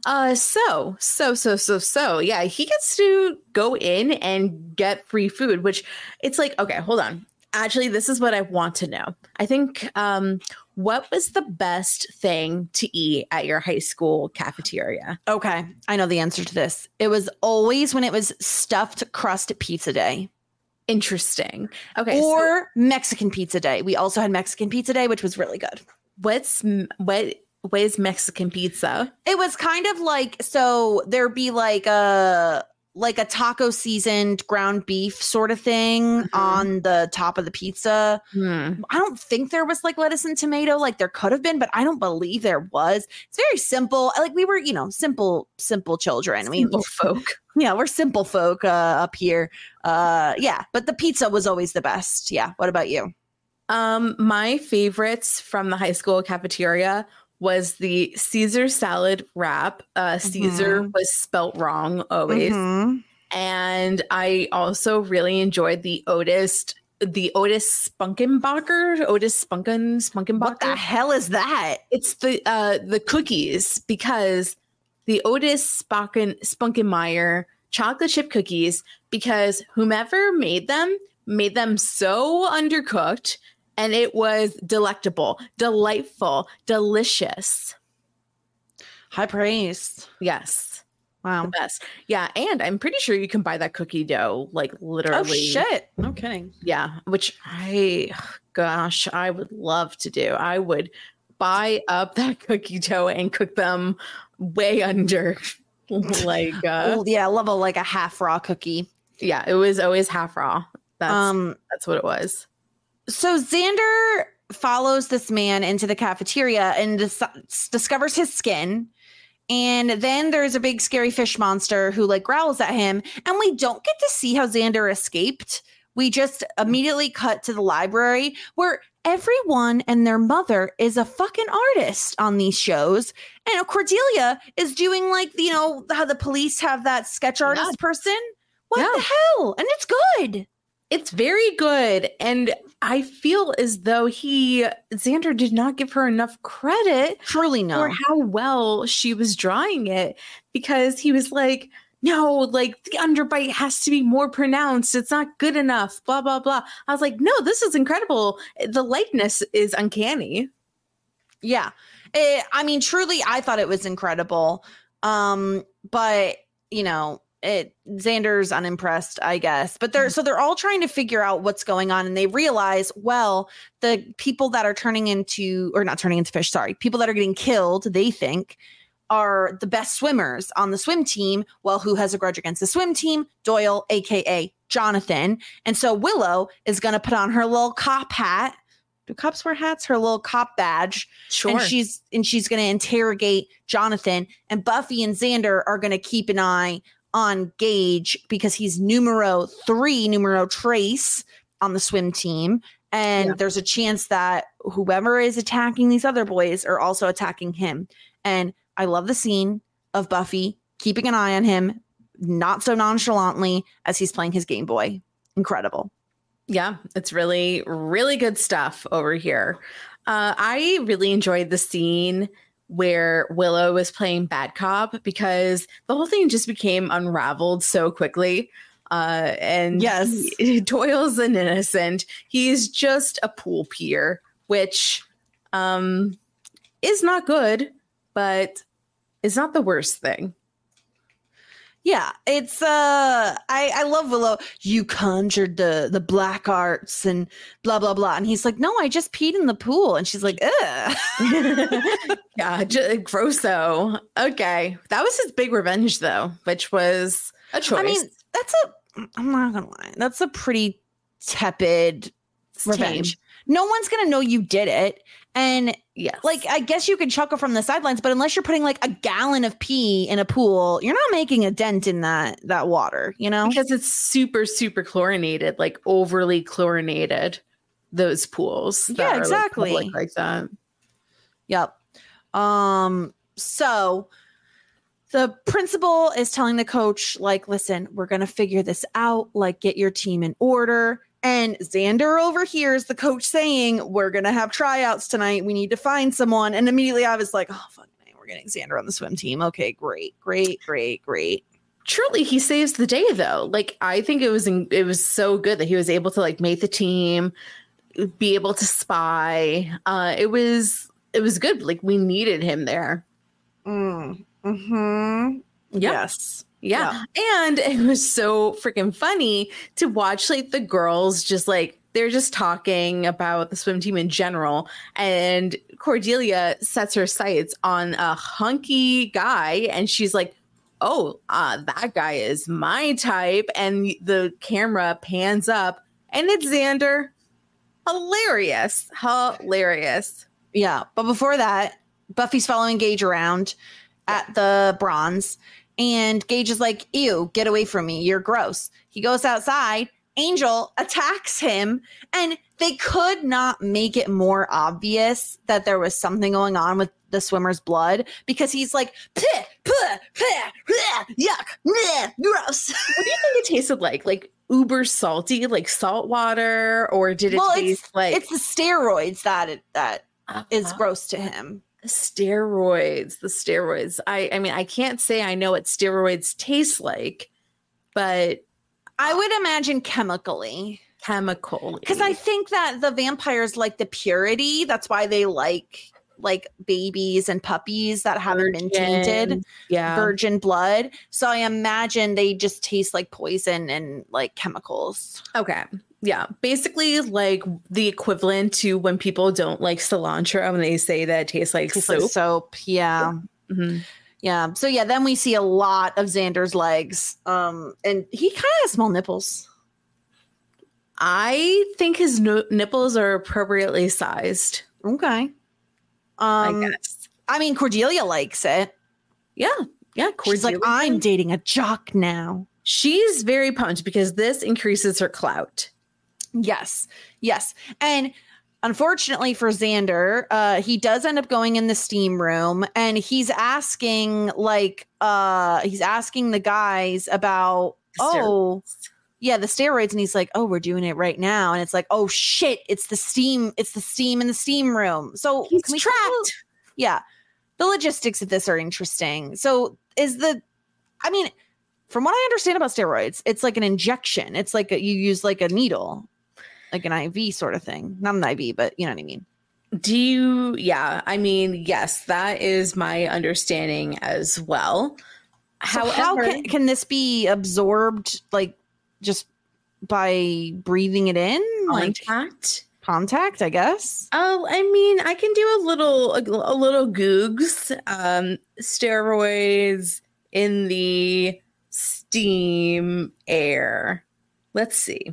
Speaker 5: So yeah, he gets to go in and get free food, which it's like, okay, hold on. Actually, this is what I want to know. I think, what was the best thing to eat at your high school cafeteria?
Speaker 4: Okay. I know the answer to this. It was always when it was stuffed crust pizza day.
Speaker 5: Interesting. Okay.
Speaker 4: Or Mexican pizza day. We also had Mexican pizza day, which was really good.
Speaker 5: What is Mexican pizza?
Speaker 4: It was kind of like, so there'd be like a taco seasoned ground beef sort of thing on the top of the pizza. I don't think there was like lettuce and tomato. Like there could have been, but I don't believe there was. It's very simple. Like we were, simple children.
Speaker 5: Simple folk.
Speaker 4: Yeah, we're simple folk up here. Yeah, but the pizza was always the best. Yeah. What about you?
Speaker 5: My favorites from the high school cafeteria was the Caesar salad wrap. Caesar was spelt wrong always. And I also really enjoyed the Otis the Otis Spunkenbacher.
Speaker 4: What the hell is that?
Speaker 5: It's the cookies, because the Otis Spunkenmeyer chocolate chip cookies, because whomever made them so undercooked, and it was delectable, delightful, delicious.
Speaker 4: High praise.
Speaker 5: Yes.
Speaker 4: Wow.
Speaker 5: The best. Yeah. And I'm pretty sure you can buy that cookie dough, like literally.
Speaker 4: Oh, shit. No kidding.
Speaker 5: Yeah. Which I would love to do. I would buy up that cookie dough and cook them way under. Like,
Speaker 4: yeah, level like a half raw cookie.
Speaker 5: Yeah. It was always half raw. That's what it was.
Speaker 4: So Xander follows this man into the cafeteria and discovers his skin. And then there's a big scary fish monster who like growls at him. And we don't get to see how Xander escaped. We just immediately cut to the library where everyone and their mother is a fucking artist on these shows. And Cordelia is doing like, you know, how the police have that sketch artist person. What the hell? And it's good.
Speaker 5: It's very good. And I feel as though Xander did not give her enough credit.
Speaker 4: Truly no.
Speaker 5: For how well she was drawing it, because he was like, no, like the underbite has to be more pronounced. It's not good enough, blah, blah, blah. I was like, no, this is incredible. The likeness is uncanny.
Speaker 4: Yeah. I mean, truly, I thought it was incredible. But, you know, Xander's unimpressed, I guess. But they're all trying to figure out what's going on, and they realize, well, the people that are people that are getting killed, they think, are the best swimmers on the swim team. Well, who has a grudge against the swim team? Doyle, aka Jonathan. And so Willow is going to put on her little cop hat. Do cops wear hats? Her little cop badge.
Speaker 5: Sure.
Speaker 4: And she's going to interrogate Jonathan, and Buffy and Xander are going to keep an eye on Gage because he's numero trace on the swim team. And there's a chance that whoever is attacking these other boys are also attacking him. And I love the scene of Buffy keeping an eye on him, not so nonchalantly, as he's playing his Game Boy. Incredible.
Speaker 5: Yeah, it's really, really good stuff over here. I really enjoyed the scene where Willow was playing bad cop, because the whole thing just became unraveled so quickly. And
Speaker 4: yes,
Speaker 5: Doyle's an innocent. He's just a pool peer, which is not good, but is not the worst thing.
Speaker 4: Yeah, it's I love Willow. You conjured the black arts and blah blah blah, and he's like, no, I just peed in the pool, and she's like, ugh.
Speaker 5: Yeah, grosso. Okay, that was his big revenge though, which was a choice.
Speaker 4: I mean, I'm not gonna lie, that's a pretty tepid revenge.
Speaker 5: Tame.
Speaker 4: No one's gonna know you did it. And
Speaker 5: yes,
Speaker 4: like, I guess you can chuckle from the sidelines, but unless you're putting like a gallon of pee in a pool, you're not making a dent in that water, you know?
Speaker 5: Because it's super, super chlorinated, like overly chlorinated, those pools.
Speaker 4: Yeah, exactly.
Speaker 5: Like that.
Speaker 4: Yep. So the principal is telling the coach, like, listen, we're going to figure this out. Like, get your team in order. And Xander overhears the coach saying, we're going to have tryouts tonight. We need to find someone. And immediately I was like, oh, fuck, man, we're getting Xander on the swim team. Okay, great.
Speaker 5: Truly, he saves the day, though. Like, I think it was so good that he was able to, like, make the team, be able to spy. It was good. Like, we needed him there.
Speaker 4: Mm-hmm.
Speaker 5: Yep.
Speaker 4: Yes.
Speaker 5: Yeah. And it was so freaking funny to watch, like, the girls just like, they're just talking about the swim team in general. And Cordelia sets her sights on a hunky guy. And she's like, oh, that guy is my type. And the camera pans up and it's Xander. Hilarious.
Speaker 4: Yeah. But before that, Buffy's following Gage around at the Bronze. And Gage is like, ew, get away from me. You're gross. He goes outside. Angel attacks him. And they could not make it more obvious that there was something going on with the swimmer's blood, because he's like, yuck, gross.
Speaker 5: What do you think it tasted like? Like, uber salty, like salt water, or did it taste like
Speaker 4: it's the steroids that is gross to him?
Speaker 5: The steroids. I mean, I can't say I know what steroids taste like, but
Speaker 4: I would imagine chemically. Because I think that the vampires like the purity. That's why they like babies and puppies that haven't been tainted, virgin blood. So I imagine they just taste like poison and like chemicals.
Speaker 5: Okay. Yeah. Basically like the equivalent to when people don't like cilantro and they say that it tastes like soap.
Speaker 4: Yeah. Mm-hmm. Yeah. So yeah, then we see a lot of Xander's legs. And he kind of has small nipples.
Speaker 5: I think his nipples are appropriately sized.
Speaker 4: Okay. I guess. I mean, Cordelia likes it.
Speaker 5: Yeah. Yeah.
Speaker 4: She's like, I'm dating a jock now.
Speaker 5: She's very pumped because this increases her clout.
Speaker 4: Yes. Yes. And unfortunately for Xander, he does end up going in the steam room and he's asking the guys about, the steroids. And he's like, oh, we're doing it right now. And it's like, oh shit, it's the steam in the steam room. So
Speaker 5: he's trapped.
Speaker 4: Yeah. The logistics of this are interesting. So from what I understand about steroids, it's like an injection. It's like you use like a needle, like an IV sort of thing. Not an IV, but you know what I mean?
Speaker 5: I mean, yes, that is my understanding as well.
Speaker 4: So how can this be absorbed like just by breathing it in? Contact, I guess.
Speaker 5: Oh, I mean, I can do a little googs. Steroids in the steam air. Let's see.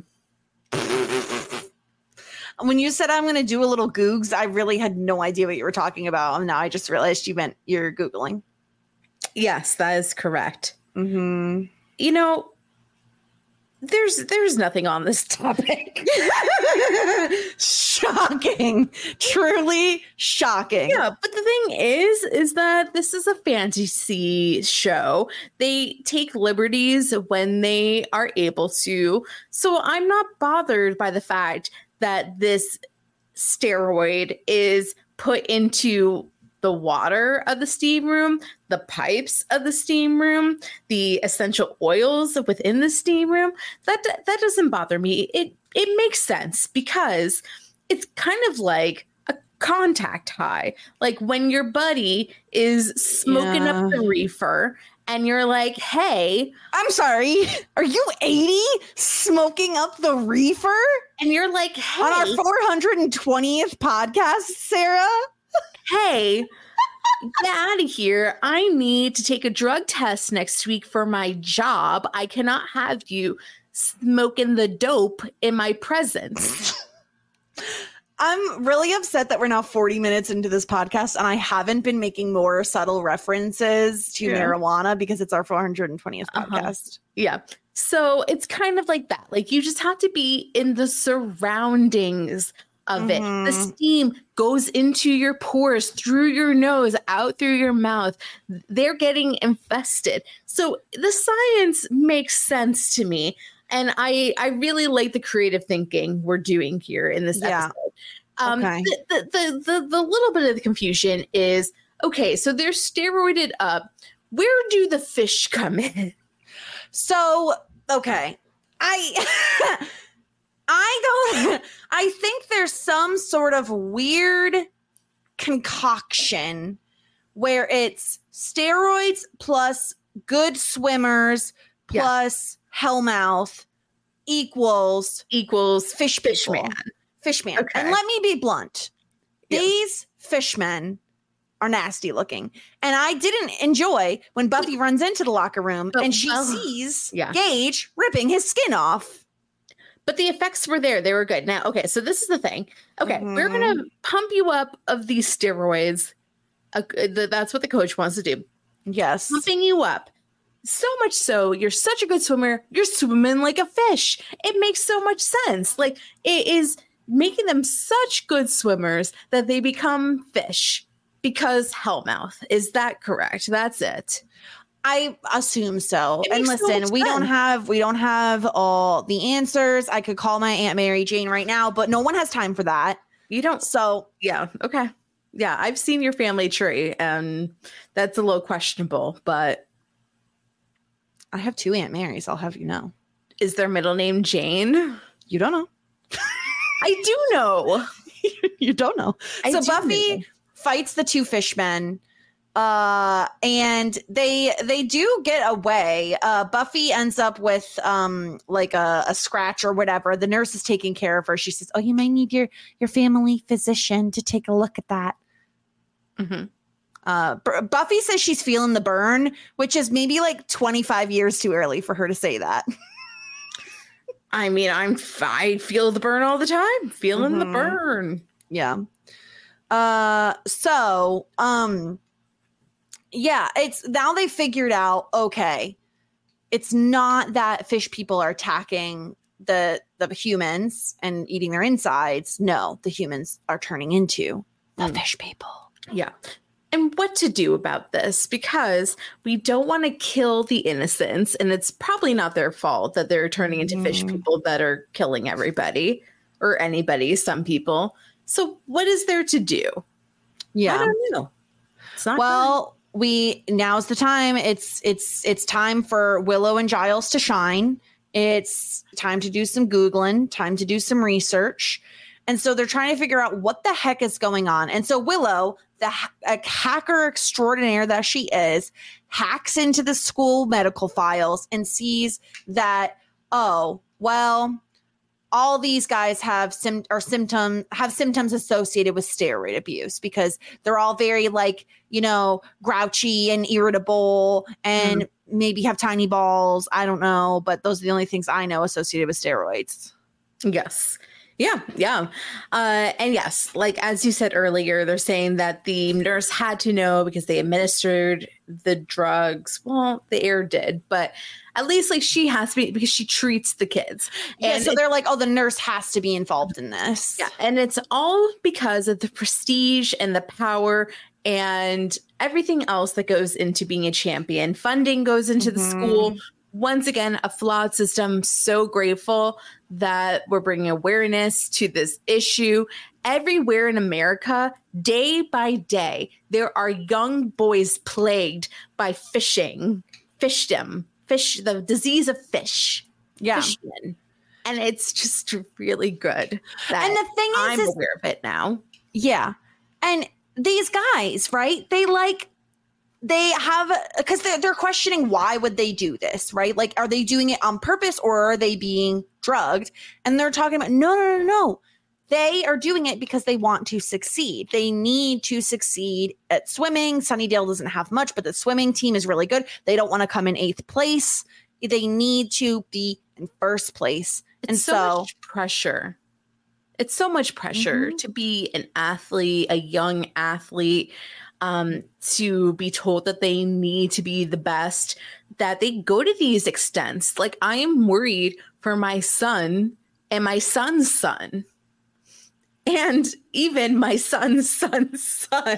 Speaker 4: When you said I'm going to do a little googs, I really had no idea what you were talking about. And now I just realized you meant you're Googling.
Speaker 5: Yes, that is correct.
Speaker 4: Mm-hmm.
Speaker 5: You know, there's nothing on this topic.
Speaker 4: Shocking. Truly shocking.
Speaker 5: Yeah, but the thing is that this is a fantasy show. They take liberties when they are able to. So I'm not bothered by the fact that this steroid is put into the water of the steam room, the pipes of the steam room, the essential oils within the steam room. That doesn't bother me. It makes sense because it's kind of like a contact high. Like when your buddy is smoking up the reefer and you're like, hey,
Speaker 4: I'm sorry, are you 80 smoking up the reefer?
Speaker 5: And you're like, hey,
Speaker 4: on our 420th podcast, Sarah?
Speaker 5: Hey, get out of here. I need to take a drug test next week for my job. I cannot have you smoking the dope in my presence.
Speaker 4: I'm really upset that we're now 40 minutes into this podcast and I haven't been making more subtle references to marijuana because it's our 420th podcast.
Speaker 5: Yeah. So it's kind of like that. Like you just have to be in the surroundings of it. The steam goes into your pores, through your nose, out through your mouth. They're getting infested. So the science makes sense to me. And I really like the creative thinking we're doing here in this episode.
Speaker 4: Okay.
Speaker 5: The little bit of the confusion is, okay, so they're steroided up. Where do the fish come in?
Speaker 4: So, okay. I think there's some sort of weird concoction where it's steroids plus good swimmers plus hellmouth equals fishman. Okay. And let me be blunt. These fishmen are nasty looking. And I didn't enjoy when Buffy runs into the locker room and she sees Gage ripping his skin off.
Speaker 5: But the effects were there. They were good. Now, okay, so this is the thing. Okay, we're going to pump you up of these steroids. That's what the coach wants to do.
Speaker 4: Yes.
Speaker 5: Pumping you up. So much so, you're such a good swimmer, you're swimming like a fish. It makes so much sense. Like, it is making them such good swimmers that they become fish because hellmouth. Is that correct? That's it.
Speaker 4: I assume so.
Speaker 5: It
Speaker 4: And
Speaker 5: makes so
Speaker 4: listen,
Speaker 5: much
Speaker 4: we don't have all the answers. I could call my Aunt Mary Jane right now, but no one has time for that.
Speaker 5: You don't.
Speaker 4: So
Speaker 5: Yeah. Okay. Yeah. I've seen your family tree and that's a little questionable, but
Speaker 4: I have 2 Aunt Marys. I'll have you know.
Speaker 5: is their middle name Jane?
Speaker 4: You don't know.
Speaker 5: I do know.
Speaker 4: You don't know. So Buffy fights the 2 fishmen. And they do get away. Buffy ends up with like a scratch or whatever. The nurse is taking care of her. She says, "Oh, you might need your family physician to take a look at that." Mm-hmm. Buffy says she's feeling the burn, which is maybe like 25 years too early for her to say that.
Speaker 5: I mean, I feel the burn all the time. Feeling the burn.
Speaker 4: Yeah. Yeah, it's now they figured out, okay, it's not that fish people are attacking the humans and eating their insides. No, the humans are turning into the fish people.
Speaker 5: Yeah. And what to do about this, because we don't want to kill the innocents, and it's probably not their fault that they're turning into fish people that are killing everybody or anybody, some people. So what is there to do?
Speaker 4: Yeah.
Speaker 5: I don't know. It's not
Speaker 4: now's the time. It's time for Willow and Giles to shine. It's time to do some Googling, time to do some research. And so they're trying to figure out what the heck is going on. And so Willow, a hacker extraordinaire that she is, hacks into the school medical files and sees that, oh, well, all these guys have symptoms associated with steroid abuse because they're all very grouchy and irritable and maybe have tiny balls. I don't know, but those are the only things I know associated with steroids.
Speaker 5: Yes. Yeah. Yeah. And yes, like as you said earlier, they're saying that the nurse had to know because they administered the drugs. Well, the heir did, but at least she has to be because she treats the kids.
Speaker 4: And so they're like, oh, the nurse has to be involved in this.
Speaker 5: Yeah. And it's all because of the prestige and the power and everything else that goes into being a champion. Funding goes into the school. Once again, a flawed system. So grateful that we're bringing awareness to this issue. Everywhere in America, day by day, there are young boys plagued by fishdom, the disease of fish.
Speaker 4: Yeah.
Speaker 5: Fishmen. And it's just really good.
Speaker 4: And the thing
Speaker 5: I'm aware of it now.
Speaker 4: Yeah. And these guys, right? They have, because they're questioning why would they do this, right? Like, are they doing it on purpose or are they being drugged? And they're talking about, no. They are doing it because they want to succeed. They need to succeed at swimming. Sunnydale doesn't have much, but the swimming team is really good. They don't want to come in 8th place. They need to be in 1st place.
Speaker 5: It's so much pressure. It's so much pressure to be an athlete, a young athlete, to be told that they need to be the best, that they go to these extents. Like, I am worried for my son and my son's son. And even my son's son's son.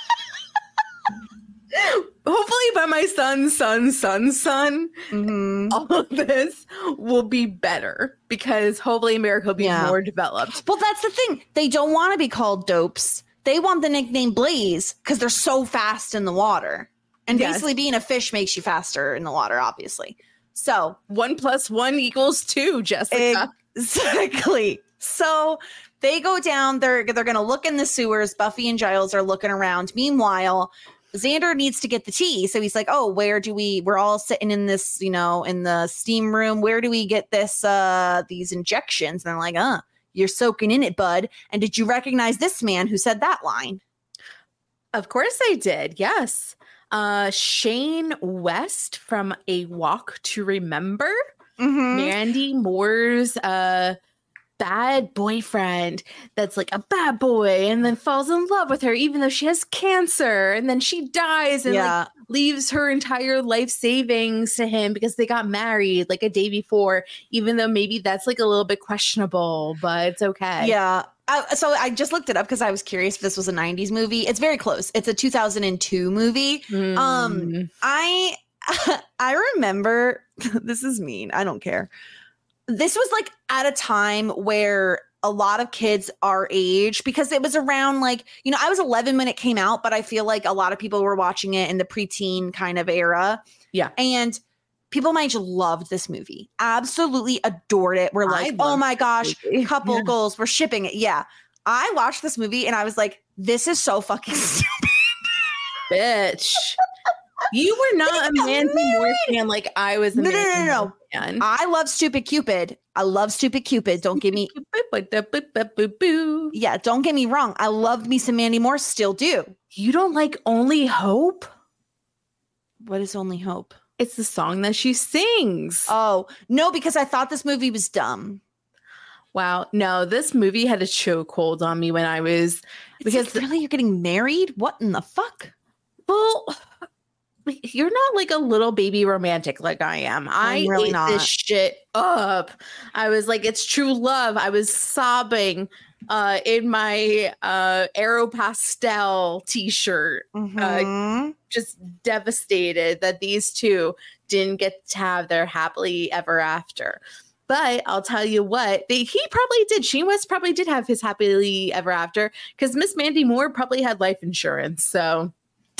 Speaker 5: Hopefully by my son's son's son's son, all of this will be better because hopefully America will be more developed.
Speaker 4: Well, that's the thing. They don't want to be called dopes. They want the nickname Blaze because they're so fast in the water. And basically being a fish makes you faster in the water, obviously. So
Speaker 5: 1 + 1 = 2, Jessica.
Speaker 4: Exactly. So they go down. They're going to look in the sewers. Buffy and Giles are looking around. Meanwhile, Xander needs to get the tea. So he's like, oh, we're all sitting in this, in the steam room. Where do we get these injections? And they're like, you're soaking in it, bud. And did you recognize this man who said that line?
Speaker 5: Of course I did. Yes. Shane West from A Walk to Remember. Mandy Moore's bad boyfriend that's like a bad boy and then falls in love with her even though she has cancer, and then she dies and leaves her entire life savings to him because they got married a day before, even though maybe that's a little bit questionable, but it's okay.
Speaker 4: Yeah. So I just looked it up because I was curious if this was a 90s movie. It's very close. It's a 2002 movie. I I remember, this is mean, I don't care. This was like at a time where a lot of kids our age, because it was around like, you know, I was 11 when it came out, but I feel like a lot of people were watching it in the preteen kind of era.
Speaker 5: Yeah.
Speaker 4: And people my age loved this movie. Absolutely adored it. We're like, oh my gosh, couple goals. We're shipping it. Yeah. I watched this movie and I was like, this is so fucking stupid.
Speaker 5: Bitch. You were not a Mandy Moore fan like I was a Mandy Moore fan.
Speaker 4: I love Stupid Cupid. I love Stupid Cupid. Don't get me. Yeah, don't get me wrong. I love me some Mandy Moore. Still do.
Speaker 5: You don't like Only Hope?
Speaker 4: What is Only Hope?
Speaker 5: It's the song that she sings.
Speaker 4: Oh, no, because I thought this movie was dumb.
Speaker 5: Wow. No, this movie had a chokehold on me when I was.
Speaker 4: Because like, really, you're getting married? What in the fuck?
Speaker 5: Well, you're not like a little baby romantic like I am. I
Speaker 4: really
Speaker 5: ate this shit up. I was like, it's true love. I was sobbing in my Aeropostale t-shirt. Just devastated that these two didn't get to have their happily ever after. But I'll tell you what, he probably did. She probably did have his happily ever after because Miss Mandy Moore probably had life insurance. So.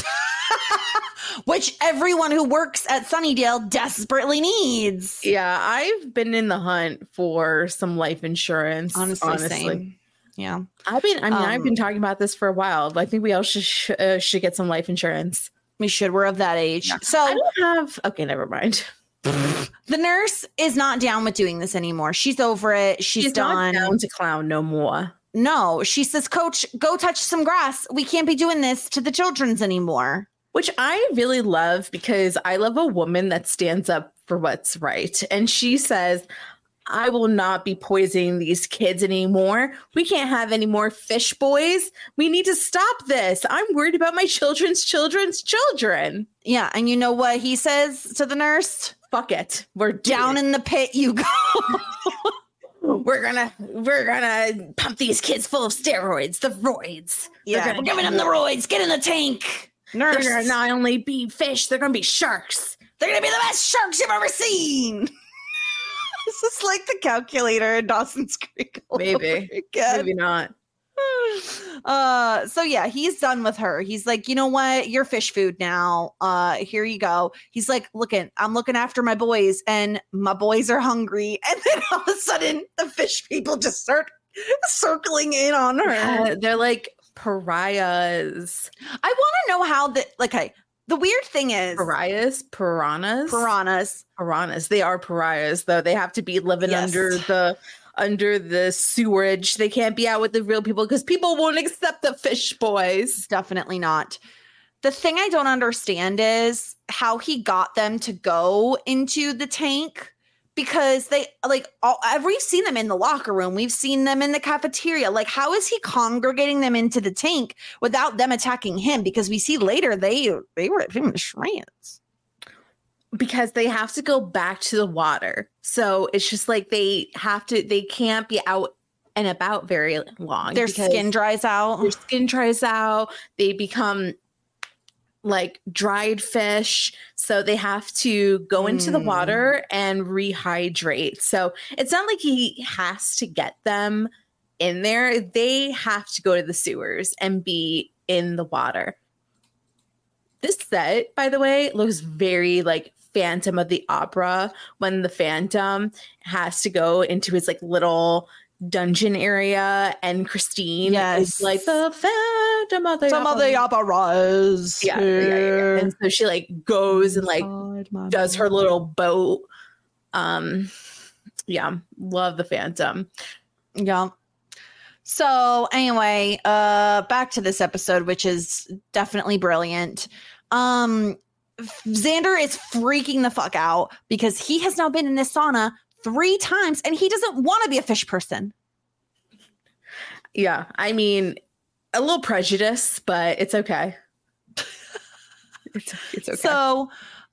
Speaker 4: Which everyone who works at Sunnydale desperately needs.
Speaker 5: Yeah, I've been in the hunt for some life insurance.
Speaker 4: Honestly. Same. Yeah,
Speaker 5: I've been talking about this for a while. I think we all should get some life insurance.
Speaker 4: We should. We're of that age. Yeah. So
Speaker 5: I don't have. Okay, never mind.
Speaker 4: The nurse is not down with doing this anymore. She's over it. She's done.
Speaker 5: Not down to clown no more.
Speaker 4: No, she says, Coach, go touch some grass. We can't be doing this to the children's anymore.
Speaker 5: Which I really love because I love a woman that stands up for what's right. And she says, I will not be poisoning these kids anymore. We can't have any more fish boys. We need to stop this. I'm worried about my children's children.
Speaker 4: Yeah. And you know what he says to the nurse?
Speaker 5: Fuck it. We're
Speaker 4: down in the pit you go.
Speaker 5: We're gonna pump these kids full of steroids, the roids.
Speaker 4: Yeah, we're giving them the roids. Get in the tank.
Speaker 5: Nurse. They're gonna not only be fish, they're gonna be sharks.
Speaker 4: They're gonna be the best sharks you've ever seen. This is like the calculator in Dawson's Creek.
Speaker 5: Maybe not.
Speaker 4: So yeah, he's done with her. He's like, you know what? You're fish food now. Here you go. He's like, I'm looking after my boys, and my boys are hungry. And then all of a sudden, the fish people just start circling in on her.
Speaker 5: Yeah, they're like pariahs.
Speaker 4: I want to know how the weird thing is
Speaker 5: piranhas. They are pariahs, though. They have to be living under the sewerage. They can't be out with the real people because people won't accept the fish boys.
Speaker 4: Definitely not. The thing I don't understand is how he got them to go into the tank, because we've seen them in the locker room. We've seen them in the cafeteria. Like, how is he congregating them into the tank without them attacking him? Because we see later they were him in shreds.
Speaker 5: Because they have to go back to the water. So it's just like they can't be out and about very long.
Speaker 4: Their skin dries out.
Speaker 5: They become like dried fish. So they have to go into the water and rehydrate. So it's not like he has to get them in there. They have to go to the sewers and be in the water. This set, by the way, looks very like Phantom of the Opera, when the Phantom has to go into his like little dungeon area and Christine is like the Phantom of the
Speaker 4: Operas.
Speaker 5: Yeah. And so she like goes and like does her little boat. Love the Phantom.
Speaker 4: Yeah. So anyway, back to this episode, which is definitely brilliant. Xander is freaking the fuck out because he has now been in this sauna 3 times and he doesn't want to be a fish person.
Speaker 5: Yeah, I mean, a little prejudice, but it's okay. It's okay.
Speaker 4: So,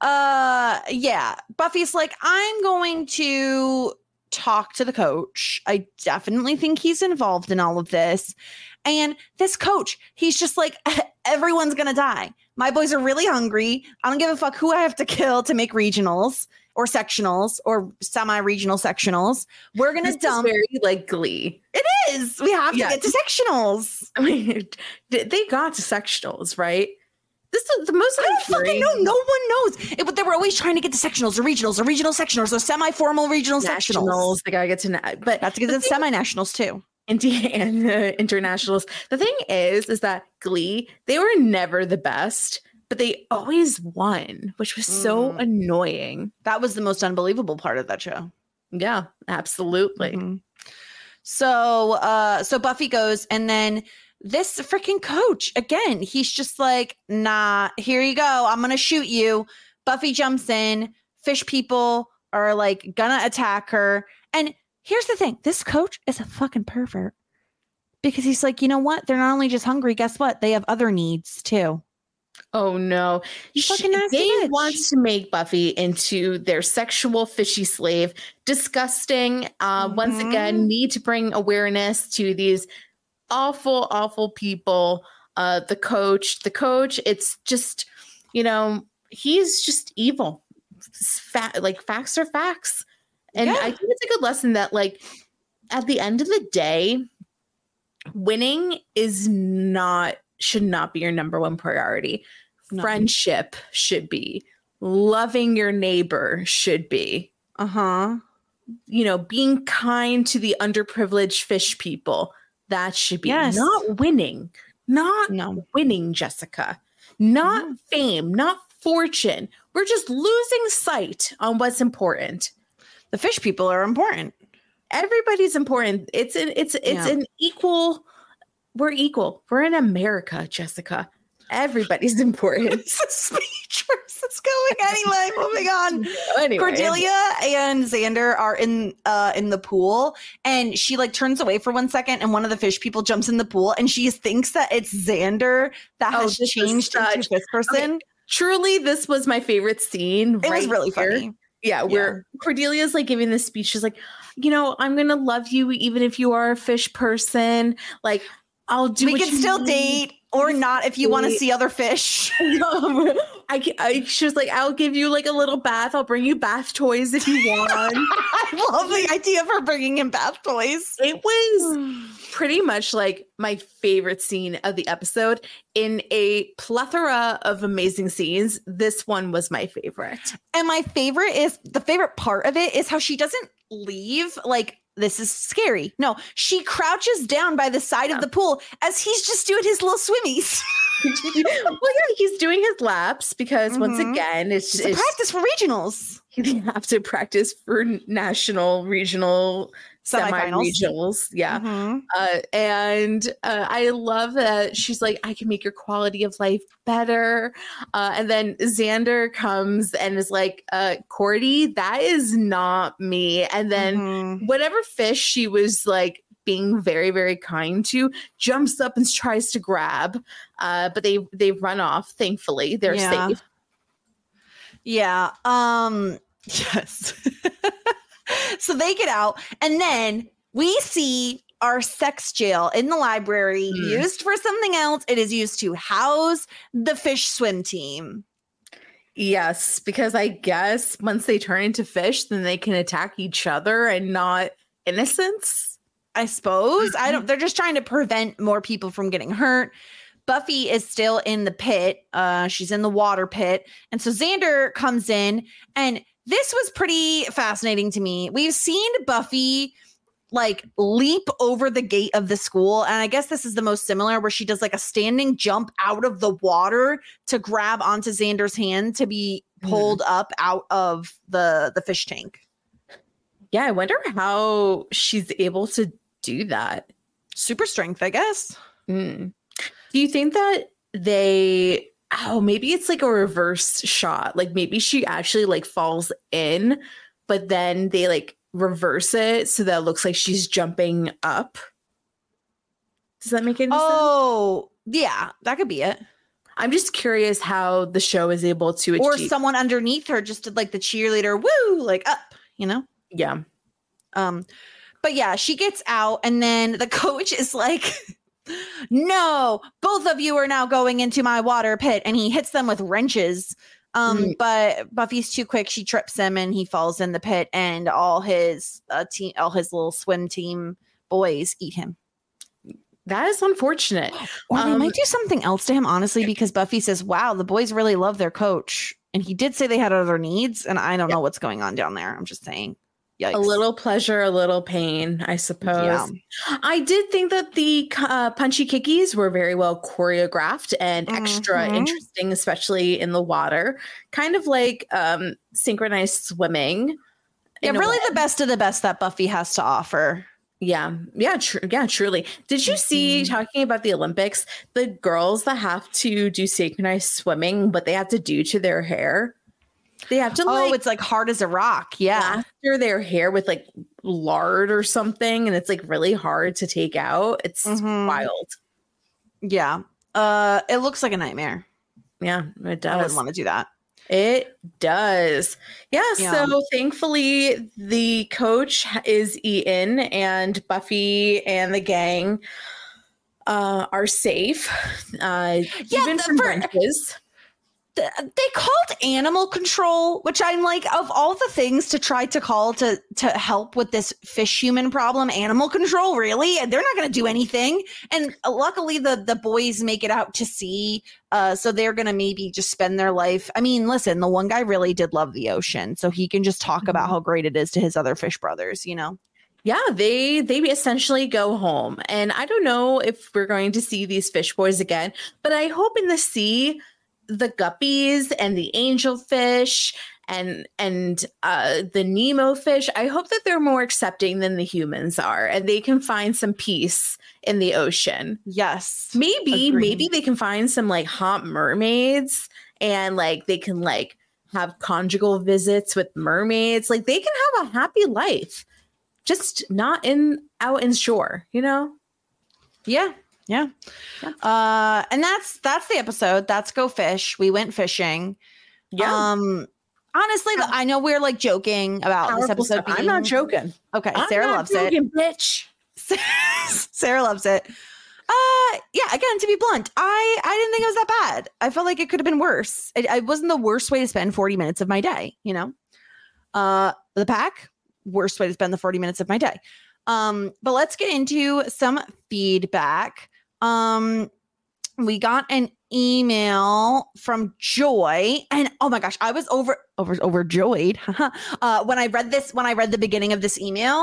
Speaker 4: Buffy's like, I'm going to talk to the coach. I definitely think he's involved in all of this. And this coach, he's just like, everyone's going to die. My boys are really hungry. I don't give a fuck who I have to kill to make regionals or sectionals or semi-regional sectionals. We're going to dump.
Speaker 5: Very like Glee.
Speaker 4: It is. We have to get to sectionals.
Speaker 5: I mean, they got to sectionals, right? This is the most.
Speaker 4: I don't fucking know. No one knows. But they were always trying to get to sectionals or regionals or regional sectionals or semi-formal regional sectionals.
Speaker 5: They gotta get to but
Speaker 4: have to get to the semi-nationals too.
Speaker 5: And internationals. The thing is that Glee, they were never the best, but they always won, which was so annoying.
Speaker 4: That was the most unbelievable part of that show.
Speaker 5: Yeah, absolutely.
Speaker 4: Mm-hmm. So Buffy goes, and then this freaking coach, again, he's just like, nah, here you go. I'm going to shoot you. Buffy jumps in. Fish people are like gonna attack her. And here's the thing. This coach is a fucking pervert because he's like, you know what? They're not only just hungry. Guess what? They have other needs too.
Speaker 5: Oh no. They want to make Buffy into their sexual fishy slave. Disgusting. Once again, need to bring awareness to these awful people. The coach, it's just, he's just evil. Facts are facts. And I think it's a good lesson that, like, at the end of the day, winning should not be your number one priority. No. Friendship should be. Loving your neighbor should be. Being kind to the underprivileged fish people. That should be.
Speaker 4: Yes.
Speaker 5: Not winning. Winning, Jessica. Not fame, not fortune. We're just losing sight on what's important.
Speaker 4: The fish people are important.
Speaker 5: Everybody's important. It's an equal. We're equal. We're in America, Jessica. Everybody's important.
Speaker 4: It's a speech. Where's this going? Anyway, moving on. Anyway. Cordelia and Xander are in the pool, and she like turns away for 1 second, and one of the fish people jumps in the pool, and she thinks that it's Xander that has changed into this person.
Speaker 5: Okay. Truly, this was my favorite scene.
Speaker 4: It was really funny.
Speaker 5: Yeah, where Cordelia's like giving this speech. She's like, I'm gonna love you even if you are a fish person. Like, I'll do.
Speaker 4: We can still date or not if you want to see other fish.
Speaker 5: She was like, I'll give you like a little bath. I'll bring you bath toys if you want.
Speaker 4: I love the idea of her bringing him bath toys.
Speaker 5: It was pretty much like my favorite scene of the episode. In a plethora of amazing scenes, this one was my favorite.
Speaker 4: And my favorite part of it is how she doesn't leave like, this is scary. No, she crouches down by the side of the pool as he's just doing his little swimmies.
Speaker 5: He's doing his laps because once again, it's
Speaker 4: practice for regionals.
Speaker 5: You have to practice for national, regional, semi-regionals. Yeah. And I love that she's like, I can make your quality of life better. And then Xander comes and is like, Cordy, that is not me. And then whatever fish she was like being very, very kind to jumps up and tries to grab. But they run off. Thankfully, they're safe.
Speaker 4: Yeah. Yes. So they get out, and then we see our sex jail in the library used for something else. It is used to house the fish swim team.
Speaker 5: Yes, because I guess once they turn into fish, then they can attack each other and not innocents.
Speaker 4: I suppose. They're just trying to prevent more people from getting hurt. Buffy is still in the pit. She's in the water pit. And so Xander comes in, and this was pretty fascinating to me. We've seen Buffy like leap over the gate of the school. And I guess this is the most similar, where she does like a standing jump out of the water to grab onto Xander's hand to be pulled up out of the fish tank.
Speaker 5: Yeah, I wonder how she's able to do that.
Speaker 4: Super strength, I guess.
Speaker 5: Do you think that maybe it's like a reverse shot. Like maybe she actually like falls in, but then they like reverse it so that it looks like she's jumping up. Does that make any sense?
Speaker 4: Oh, yeah, that could be it.
Speaker 5: I'm just curious how the show is able to achieve.
Speaker 4: Or someone underneath her just did like the cheerleader, woo, like up,
Speaker 5: Yeah.
Speaker 4: But yeah, she gets out, and then the coach is like, No, both of you are now going into my water pit. And he hits them with wrenches. But Buffy's too quick. She trips him and he falls in the pit, and all his little swim team boys eat him.
Speaker 5: That is unfortunate.
Speaker 4: Or they might do something else to him, honestly, because Buffy says, wow, the boys really love their coach. And he did say they had other needs, and I don't know what's going on down there. I'm just saying. Yikes.
Speaker 5: A little pleasure, a little pain, I suppose.
Speaker 4: Yeah.
Speaker 5: I did think that the punchy kickies were very well choreographed and extra interesting, especially in the water. Kind of like synchronized swimming.
Speaker 4: Yeah, really the best of the best that Buffy has to offer.
Speaker 5: Yeah, truly. Did you see, talking about the Olympics, the girls that have to do synchronized swimming, what they have to do to their hair? They have to
Speaker 4: it's like hard as a rock. Yeah.
Speaker 5: Plaster their hair with like lard or something. And it's like really hard to take out. It's wild.
Speaker 4: Yeah. It looks like a nightmare.
Speaker 5: Yeah, it does.
Speaker 4: I wouldn't want to do that.
Speaker 5: It does. Yeah. So thankfully the coach is eaten and Buffy and the gang are safe. Even from wrenches.
Speaker 4: They called animal control, which I'm like, of all the things to try to call to help with this fish human problem, animal control, really? And they're not going to do anything. And luckily the boys make it out to sea. So they're going to maybe just spend their life. I mean, listen, the one guy really did love the ocean, so he can just talk about how great it is to his other fish brothers, you know?
Speaker 5: Yeah, they essentially go home. And I don't know if we're going to see these fish boys again, but I hope in the sea, the guppies and the angelfish and the Nemo fish, I hope that they're more accepting than the humans are, and they can find some peace in the ocean.
Speaker 4: Yes.
Speaker 5: Maybe they can find some like hot mermaids, and like they can like have conjugal visits with mermaids. Like they can have a happy life, just not out in shore, you know?
Speaker 4: Yeah. Yeah. And that's the episode. That's Go Fish. We went fishing. Yeah. Honestly, I know we're like joking about this episode.
Speaker 5: I'm not joking.
Speaker 4: Okay. Sarah loves it.
Speaker 5: Bitch.
Speaker 4: Sarah loves it. Yeah, again, to be blunt, I didn't think it was that bad. I felt like it could have been worse. It wasn't the worst way to spend 40 minutes of my day, you know? The pack, worst way to spend the 40 minutes of my day. But let's get into some feedback. We got an email from Joy, and oh my gosh, I was overjoyed when I read the beginning of this email.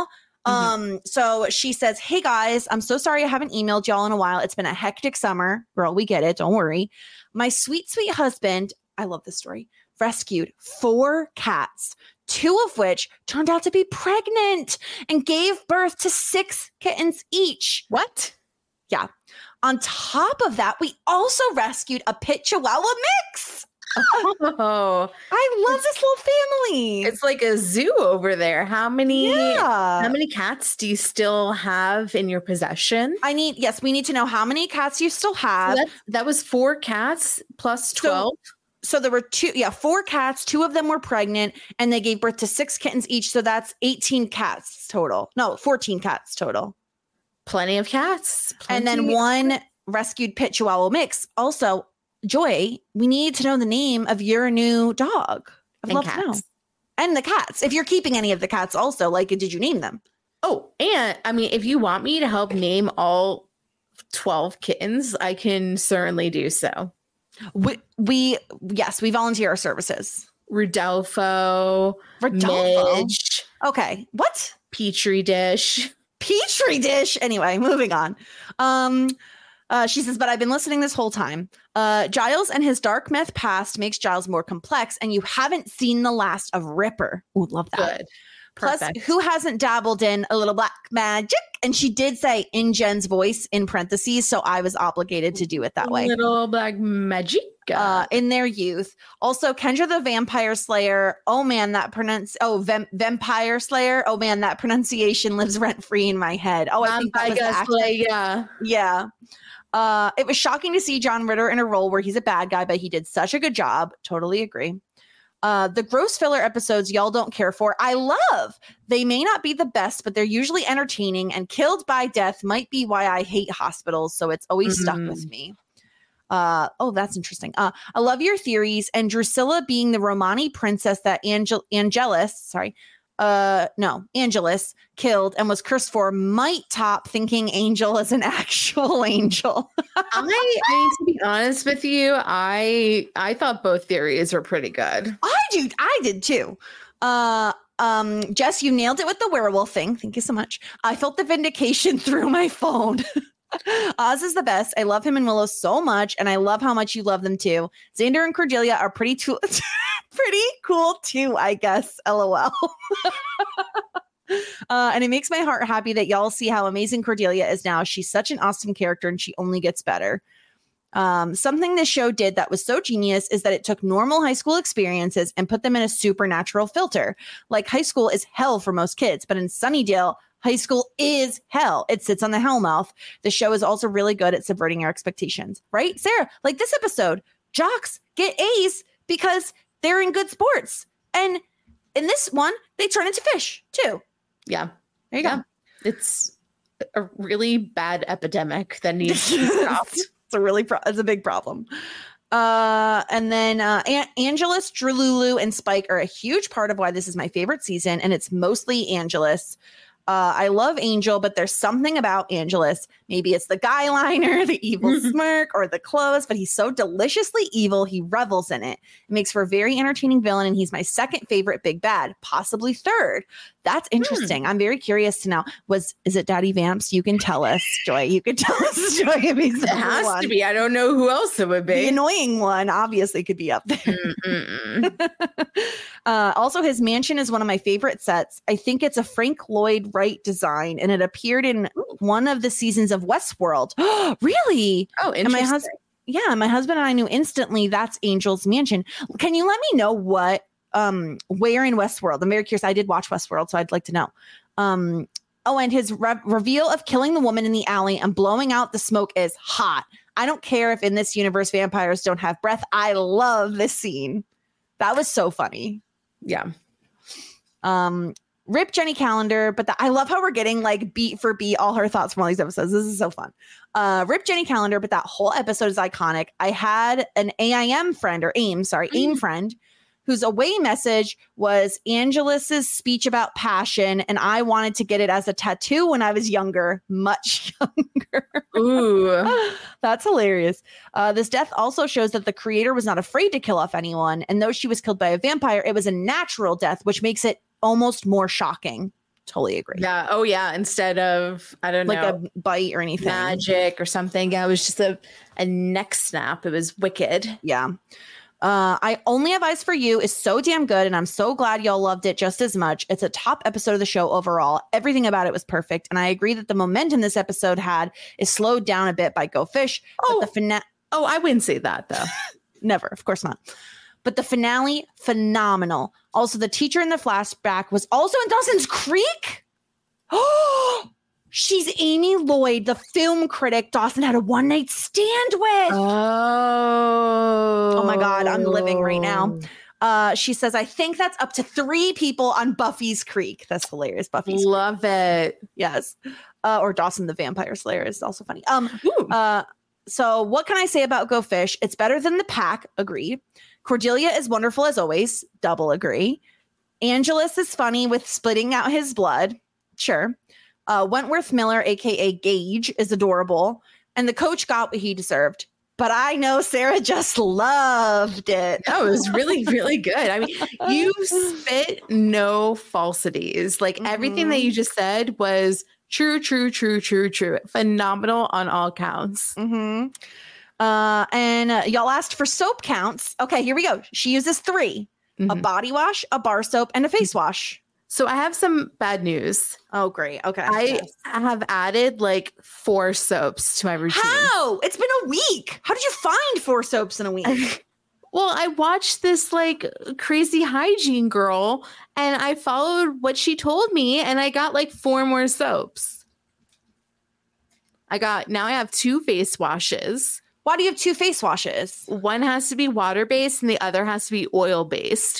Speaker 4: So she says, "Hey guys, I'm so sorry I haven't emailed y'all in a while. It's been a hectic summer. Girl, we get it. Don't worry. My sweet, sweet husband," I love this story, "rescued 4 cats, 2 of which turned out to be pregnant and gave birth to 6 kittens each."
Speaker 5: What?
Speaker 4: Yeah. On top of that, we also rescued a pit Chihuahua mix.
Speaker 5: Oh,
Speaker 4: I love this little family.
Speaker 5: It's like a zoo over there. How many cats do you still have in your possession?
Speaker 4: We need to know how many cats you still have.
Speaker 5: So that was 4 cats plus 12.
Speaker 4: So there were 4 cats. 2 of them were pregnant, and they gave birth to 6 kittens each. So that's 18 cats total. No, 14 cats total.
Speaker 5: Plenty of cats.
Speaker 4: And then 1 rescued pit Chihuahua mix. Also, Joy, we need to know the name of your new dog. I'd love to know. And the cats. If you're keeping any of the cats also, like, did you name them?
Speaker 5: Oh, and I mean, if you want me to help name all 12 kittens, I can certainly do so.
Speaker 4: We volunteer our services.
Speaker 5: Rodolfo. Midge.
Speaker 4: Okay. What?
Speaker 5: Petri dish.
Speaker 4: Anyway, moving on. She says, "But I've been listening this whole time. Giles and his dark meth past makes Giles more complex, and you haven't seen the last of Ripper." Ooh, love that.
Speaker 5: Good.
Speaker 4: Plus,
Speaker 5: Perfect.
Speaker 4: who hasn't dabbled in a little black magic? And she did say in Jen's voice in parentheses, so I was obligated to do it that way.
Speaker 5: Little black magic.
Speaker 4: In their youth. Also, Kendra the Vampire Slayer. Oh man, that Vampire Slayer. Oh man, that pronunciation lives rent free in my head. Oh, I think that was
Speaker 5: Slayer.
Speaker 4: Yeah. It was shocking to see John Ritter in a role where he's a bad guy, but he did such a good job. Totally agree. The gross filler episodes y'all don't care for, I love. They may not be the best, but they're usually entertaining, and killed by death might be why I hate hospitals, so it's always stuck with me. That's interesting. I love your theories, and Drusilla being the Romani princess that Angelus killed and was cursed for might top thinking Angel as an actual angel.
Speaker 5: I mean, to be honest with you, I thought both theories were pretty good.
Speaker 4: I did too. Jess, you nailed it with the werewolf thing. Thank you so much. I felt the vindication through my phone. Oz is the best. I love him and Willow so much, and I love how much you love them too. Xander and Cordelia are pretty cool too, I guess. LOL. And it makes my heart happy that y'all see how amazing Cordelia is now. She's such an awesome character, and she only gets better. Something this show did that was so genius is that it took normal high school experiences and put them in a supernatural filter. Like, high school is hell for most kids, but in Sunnydale, high school is hell. It sits on the Hellmouth. The show is also really good at subverting our expectations. Right, Sarah? Like this episode, jocks get A's because they're in good sports. And in this one, they turn into fish too.
Speaker 5: Yeah.
Speaker 4: There you go.
Speaker 5: It's a really bad epidemic that needs to be stopped.
Speaker 4: It's a big problem. And then Angelus, Drululu, and Spike are a huge part of why this is my favorite season, and it's mostly Angelus. I love Angel, but there's something about Angelus. Maybe it's the guy liner, the evil smirk, or the clothes, but he's so deliciously evil, he revels in it. It makes for a very entertaining villain, and he's my second favorite big bad, possibly third. That's interesting. I'm very curious to know. Is it Daddy Vamps? You can tell us, Joy. You can tell us, Joy.
Speaker 5: It has to be. I don't know who else it would be.
Speaker 4: The annoying one obviously could be up there. Also, his mansion is one of my favorite sets. I think it's a Frank Lloyd Wright design, and it appeared in one of the seasons of Westworld. Really?
Speaker 5: Oh, interesting.
Speaker 4: And my husband and I knew instantly that's Angel's mansion. Can you let me know where in Westworld? I'm very curious. I did watch Westworld, so I'd like to know. And his reveal of killing the woman in the alley and blowing out the smoke is hot. I don't care if in this universe vampires don't have breath. I love this scene. That was so funny.
Speaker 5: Yeah.
Speaker 4: Rip Jenny Calendar, but I love how we're getting like beat for beat all her thoughts from all these episodes. This is so fun. Rip Jenny Calendar, but that whole episode is iconic. I had an AIM friend friend whose away message was Angelus's speech about passion, and I wanted to get it as a tattoo when I was younger, much younger.
Speaker 5: Ooh,
Speaker 4: that's hilarious. This death also shows that the creator was not afraid to kill off anyone, and though she was killed by a vampire, it was a natural death, which makes it almost more shocking. Totally agree.
Speaker 5: Yeah. Oh, yeah. Instead of, I don't know,
Speaker 4: like a bite or anything,
Speaker 5: magic or something. Yeah, it was just a neck snap. It was wicked.
Speaker 4: Yeah. I Only Have Eyes for You is so damn good, and I'm so glad y'all loved it just as much. It's a top episode of the show overall. Everything about it was perfect, and I agree that the momentum this episode had is slowed down a bit by Go Fish.
Speaker 5: I wouldn't say that, though.
Speaker 4: Never. Of course not. But the finale, phenomenal. Also, the teacher in the flashback was also in Dawson's Creek. Oh, she's Amy Lloyd, the film critic Dawson had a one-night stand with. Oh my God, I'm living right now. She says, I think that's up to 3 people on Buffy's Creek. That's hilarious. Buffy's
Speaker 5: Love
Speaker 4: Creek.
Speaker 5: it.
Speaker 4: Yes. Or Dawson the Vampire Slayer is also funny. So what can I say about Go Fish? It's better than the pack. Agree. Cordelia is wonderful as always. Double agree. Angelus is funny with splitting out his blood. Sure. Wentworth Miller, aka Gage, is adorable. And the coach got what he deserved. But I know Sarah just loved it.
Speaker 5: Oh, it was really, really good. I mean, you spit no falsities. Like everything that you just said was true. Phenomenal on all counts.
Speaker 4: And y'all asked for soap counts. Okay, here we go. She uses 3. A body wash, a bar soap, and a face wash.
Speaker 5: So I have some bad news.
Speaker 4: Oh, great. Okay.
Speaker 5: I have added like 4 soaps to my routine.
Speaker 4: How? It's been a week. How did you find 4 soaps in a week?
Speaker 5: Well, I watched this like crazy hygiene girl and I followed what she told me and I got like 4 more soaps. Now I have 2 face washes.
Speaker 4: Why do you have 2 face washes?
Speaker 5: One has to be water-based and the other has to be oil-based.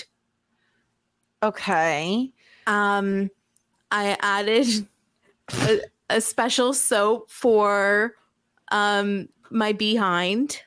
Speaker 4: Okay.
Speaker 5: I added a special soap for my behind.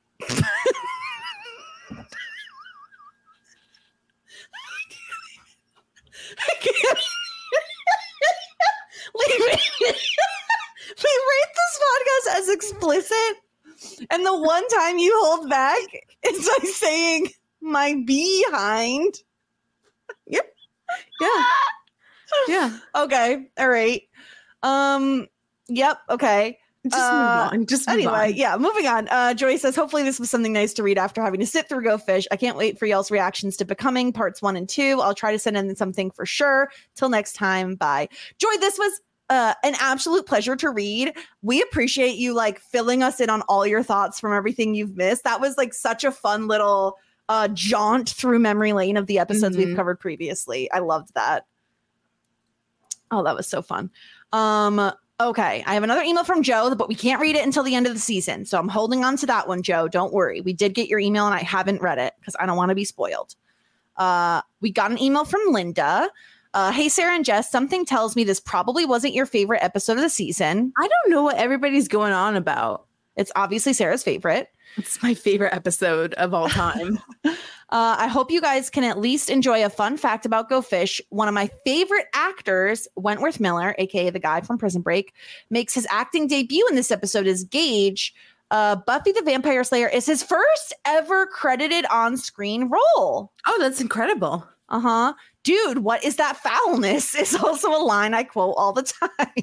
Speaker 4: We rate this podcast as explicit, and the one time you hold back, it's like saying my behind.
Speaker 5: Yep. Yeah.
Speaker 4: Okay. All right. Yep. Okay.
Speaker 5: Just move on.
Speaker 4: Anyway, yeah, moving on. Joy says, hopefully this was something nice to read after having to sit through Go Fish. I can't wait for y'all's reactions to Becoming parts 1 and 2. I'll try to send in something for sure. Till next time. Bye. Joy, this was an absolute pleasure to read. We appreciate you like filling us in on all your thoughts from everything you've missed. That was like such a fun little jaunt through memory lane of the episodes we've covered previously. I loved that. Oh, that was so fun. Okay, I have another email from Joe, but we can't read it until the end of the season. So I'm holding on to that one, Joe. Don't worry. We did get your email and I haven't read it because I don't want to be spoiled. We got an email from Linda. Hey, Sarah and Jess, something tells me this probably wasn't your favorite episode of the season.
Speaker 5: I don't know what everybody's going on about.
Speaker 4: It's obviously Sarah's favorite.
Speaker 5: It's my favorite episode of all time.
Speaker 4: I hope you guys can at least enjoy a fun fact about Go Fish. One of my favorite actors, Wentworth Miller, aka the guy from Prison Break, makes his acting debut in this episode as Gage. Buffy the Vampire Slayer is his first ever credited on-screen role.
Speaker 5: Oh, that's incredible.
Speaker 4: Uh-huh. Dude, what is that foulness? Is also a line I quote all the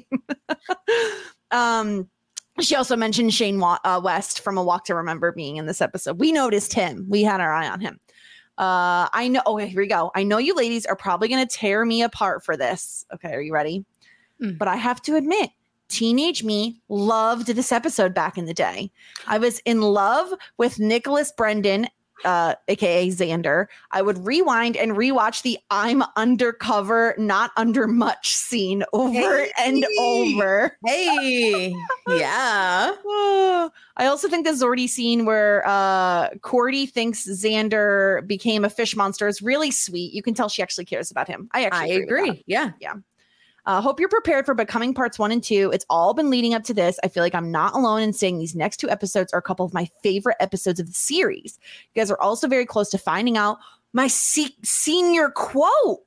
Speaker 4: time. She also mentioned Shane West from A Walk to Remember being in this episode. We noticed him. We had our eye on him. I know. Okay, here we go. I know you ladies are probably going to tear me apart for this. Okay, are you ready? But I have to admit, teenage me loved this episode back in the day. I was in love with Nicholas Brendan, aka Xander. I would rewind and rewatch the I'm undercover, not under much scene over and over.
Speaker 5: Hey, yeah.
Speaker 4: I also think the Zordy scene where Cordy thinks Xander became a fish monster is really sweet. You can tell she actually cares about him. I agree.
Speaker 5: Yeah.
Speaker 4: Hope you're prepared for Becoming parts 1 and 2. It's all been leading up to this. I feel like I'm not alone in saying these next 2 episodes are a couple of my favorite episodes of the series. You guys are also very close to finding out my senior quote.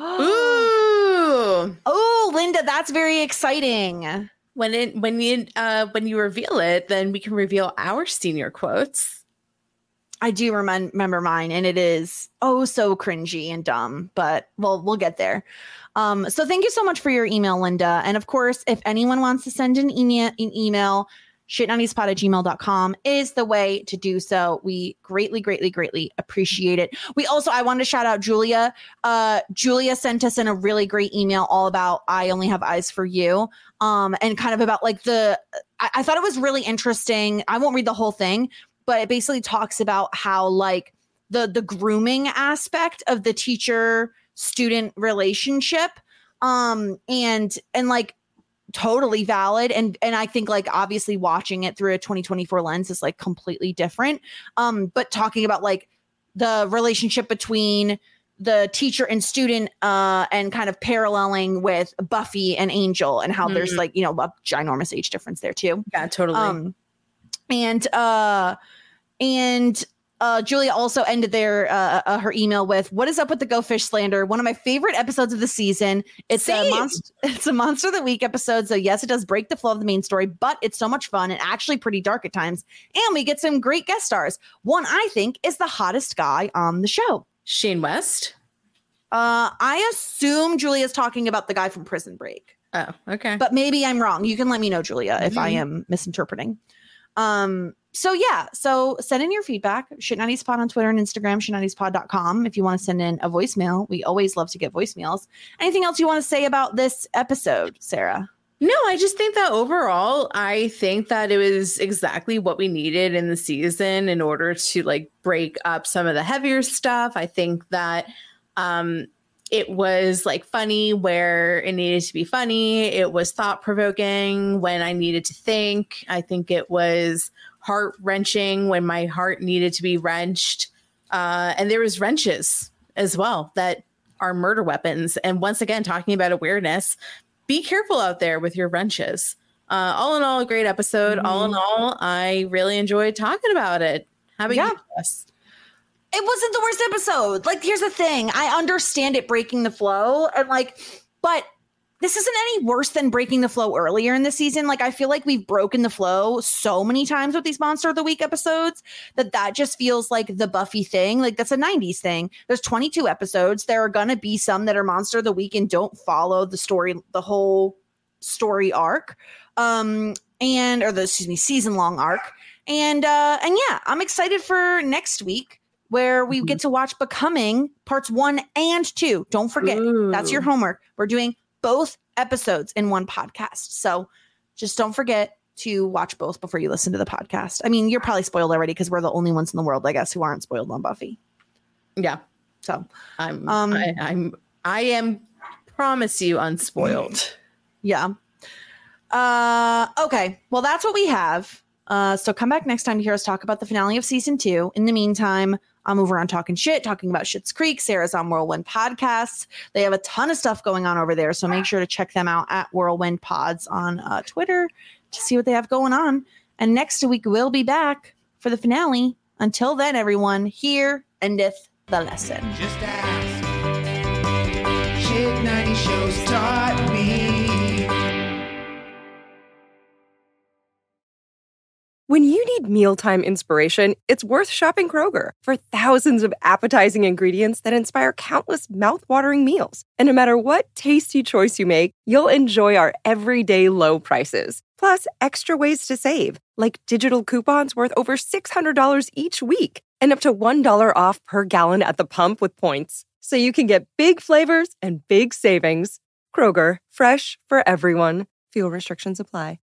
Speaker 5: Ooh.
Speaker 4: Oh, Linda, that's very exciting.
Speaker 5: When you reveal it, then we can reveal our senior quotes.
Speaker 4: I do remember mine, and it is so cringy and dumb, but we'll get there. So thank you so much for your email, Linda. And of course, if anyone wants to send an email, shit90spot@gmail.com is the way to do so. We greatly, greatly, greatly appreciate it. I wanted to shout out Julia. Julia sent us in a really great email all about I Only Have Eyes for You. And kind of about like I thought it was really interesting. I won't read the whole thing, but it basically talks about how like the grooming aspect of the teacher student relationship and like totally valid and I think like obviously watching it through a 2024 lens is like completely different, but talking about like the relationship between the teacher and student and kind of paralleling with Buffy and Angel and how there's like, you know, a ginormous age difference there too.
Speaker 5: Yeah, totally.
Speaker 4: Julia also ended her email with, "What is up with the Go Fish slander? One of my favorite episodes of the season. It's a Monster of the Week episode. So yes, it does break the flow of the main story, but it's so much fun and actually pretty dark at times. And we get some great guest stars. One I think is the hottest guy on the show,
Speaker 5: Shane West.
Speaker 4: I assume Julia's talking about the guy from Prison Break.
Speaker 5: Oh, okay.
Speaker 4: But maybe I'm wrong. You can let me know, Julia, if I am misinterpreting. So send in your feedback, shit90spot on Twitter and Instagram, shit90spot.com. If you want to send in a voicemail, we always love to get voicemails. Anything else you want to say about this episode, Sarah?
Speaker 5: No, I just think that overall, I think that it was exactly what we needed in the season in order to like break up some of the heavier stuff. I think that, it was like funny where it needed to be funny. It was thought provoking when I needed to think. I think it was heart-wrenching when my heart needed to be wrenched. And there was wrenches as well that are murder weapons. And once again, talking about awareness, be careful out there with your wrenches. All in all, a great episode. All in all, I really enjoyed talking about it. How about you, Jess?
Speaker 4: It wasn't the worst episode. Like, here's the thing. I understand it breaking the flow, and but this isn't any worse than breaking the flow earlier in the season. Like, I feel like we've broken the flow so many times with these Monster of the Week episodes that just feels like the Buffy thing. Like, that's a 90s thing. There's 22 episodes. There are going to be some that are Monster of the Week and don't follow the whole story arc. Season long arc. And yeah, I'm excited for next week where we get to watch Becoming parts 1 and 2. Don't forget, that's your homework. We're doing both episodes in one podcast. So just don't forget to watch both before you listen to the podcast. I mean, you're probably spoiled already because we're the only ones in the world, I guess, who aren't spoiled on Buffy.
Speaker 5: Yeah.
Speaker 4: So
Speaker 5: I am promise you unspoiled.
Speaker 4: Yeah. Okay. Well, that's what we have. So come back next time to hear us talk about the finale of season 2. In the meantime, I'm over on Talking Shit, talking about Schitt's Creek. Sarah's on Whirlwind Podcasts. They have a ton of stuff going on over there, so make sure to check them out at Whirlwind Pods on Twitter to see what they have going on. And next week, we'll be back for the finale. Until then, everyone, here endeth the lesson.
Speaker 2: Just ask. Shit 90 shows taught me.
Speaker 1: When you need mealtime inspiration, it's worth shopping Kroger. For thousands of appetizing ingredients that inspire countless mouth-watering meals. And no matter what tasty choice you make, you'll enjoy our everyday low prices. Plus, extra ways to save, like digital coupons worth over $600 each week. And up to $1 off per gallon at the pump with points. So you can get big flavors and big savings. Kroger, fresh for everyone. Fuel restrictions apply.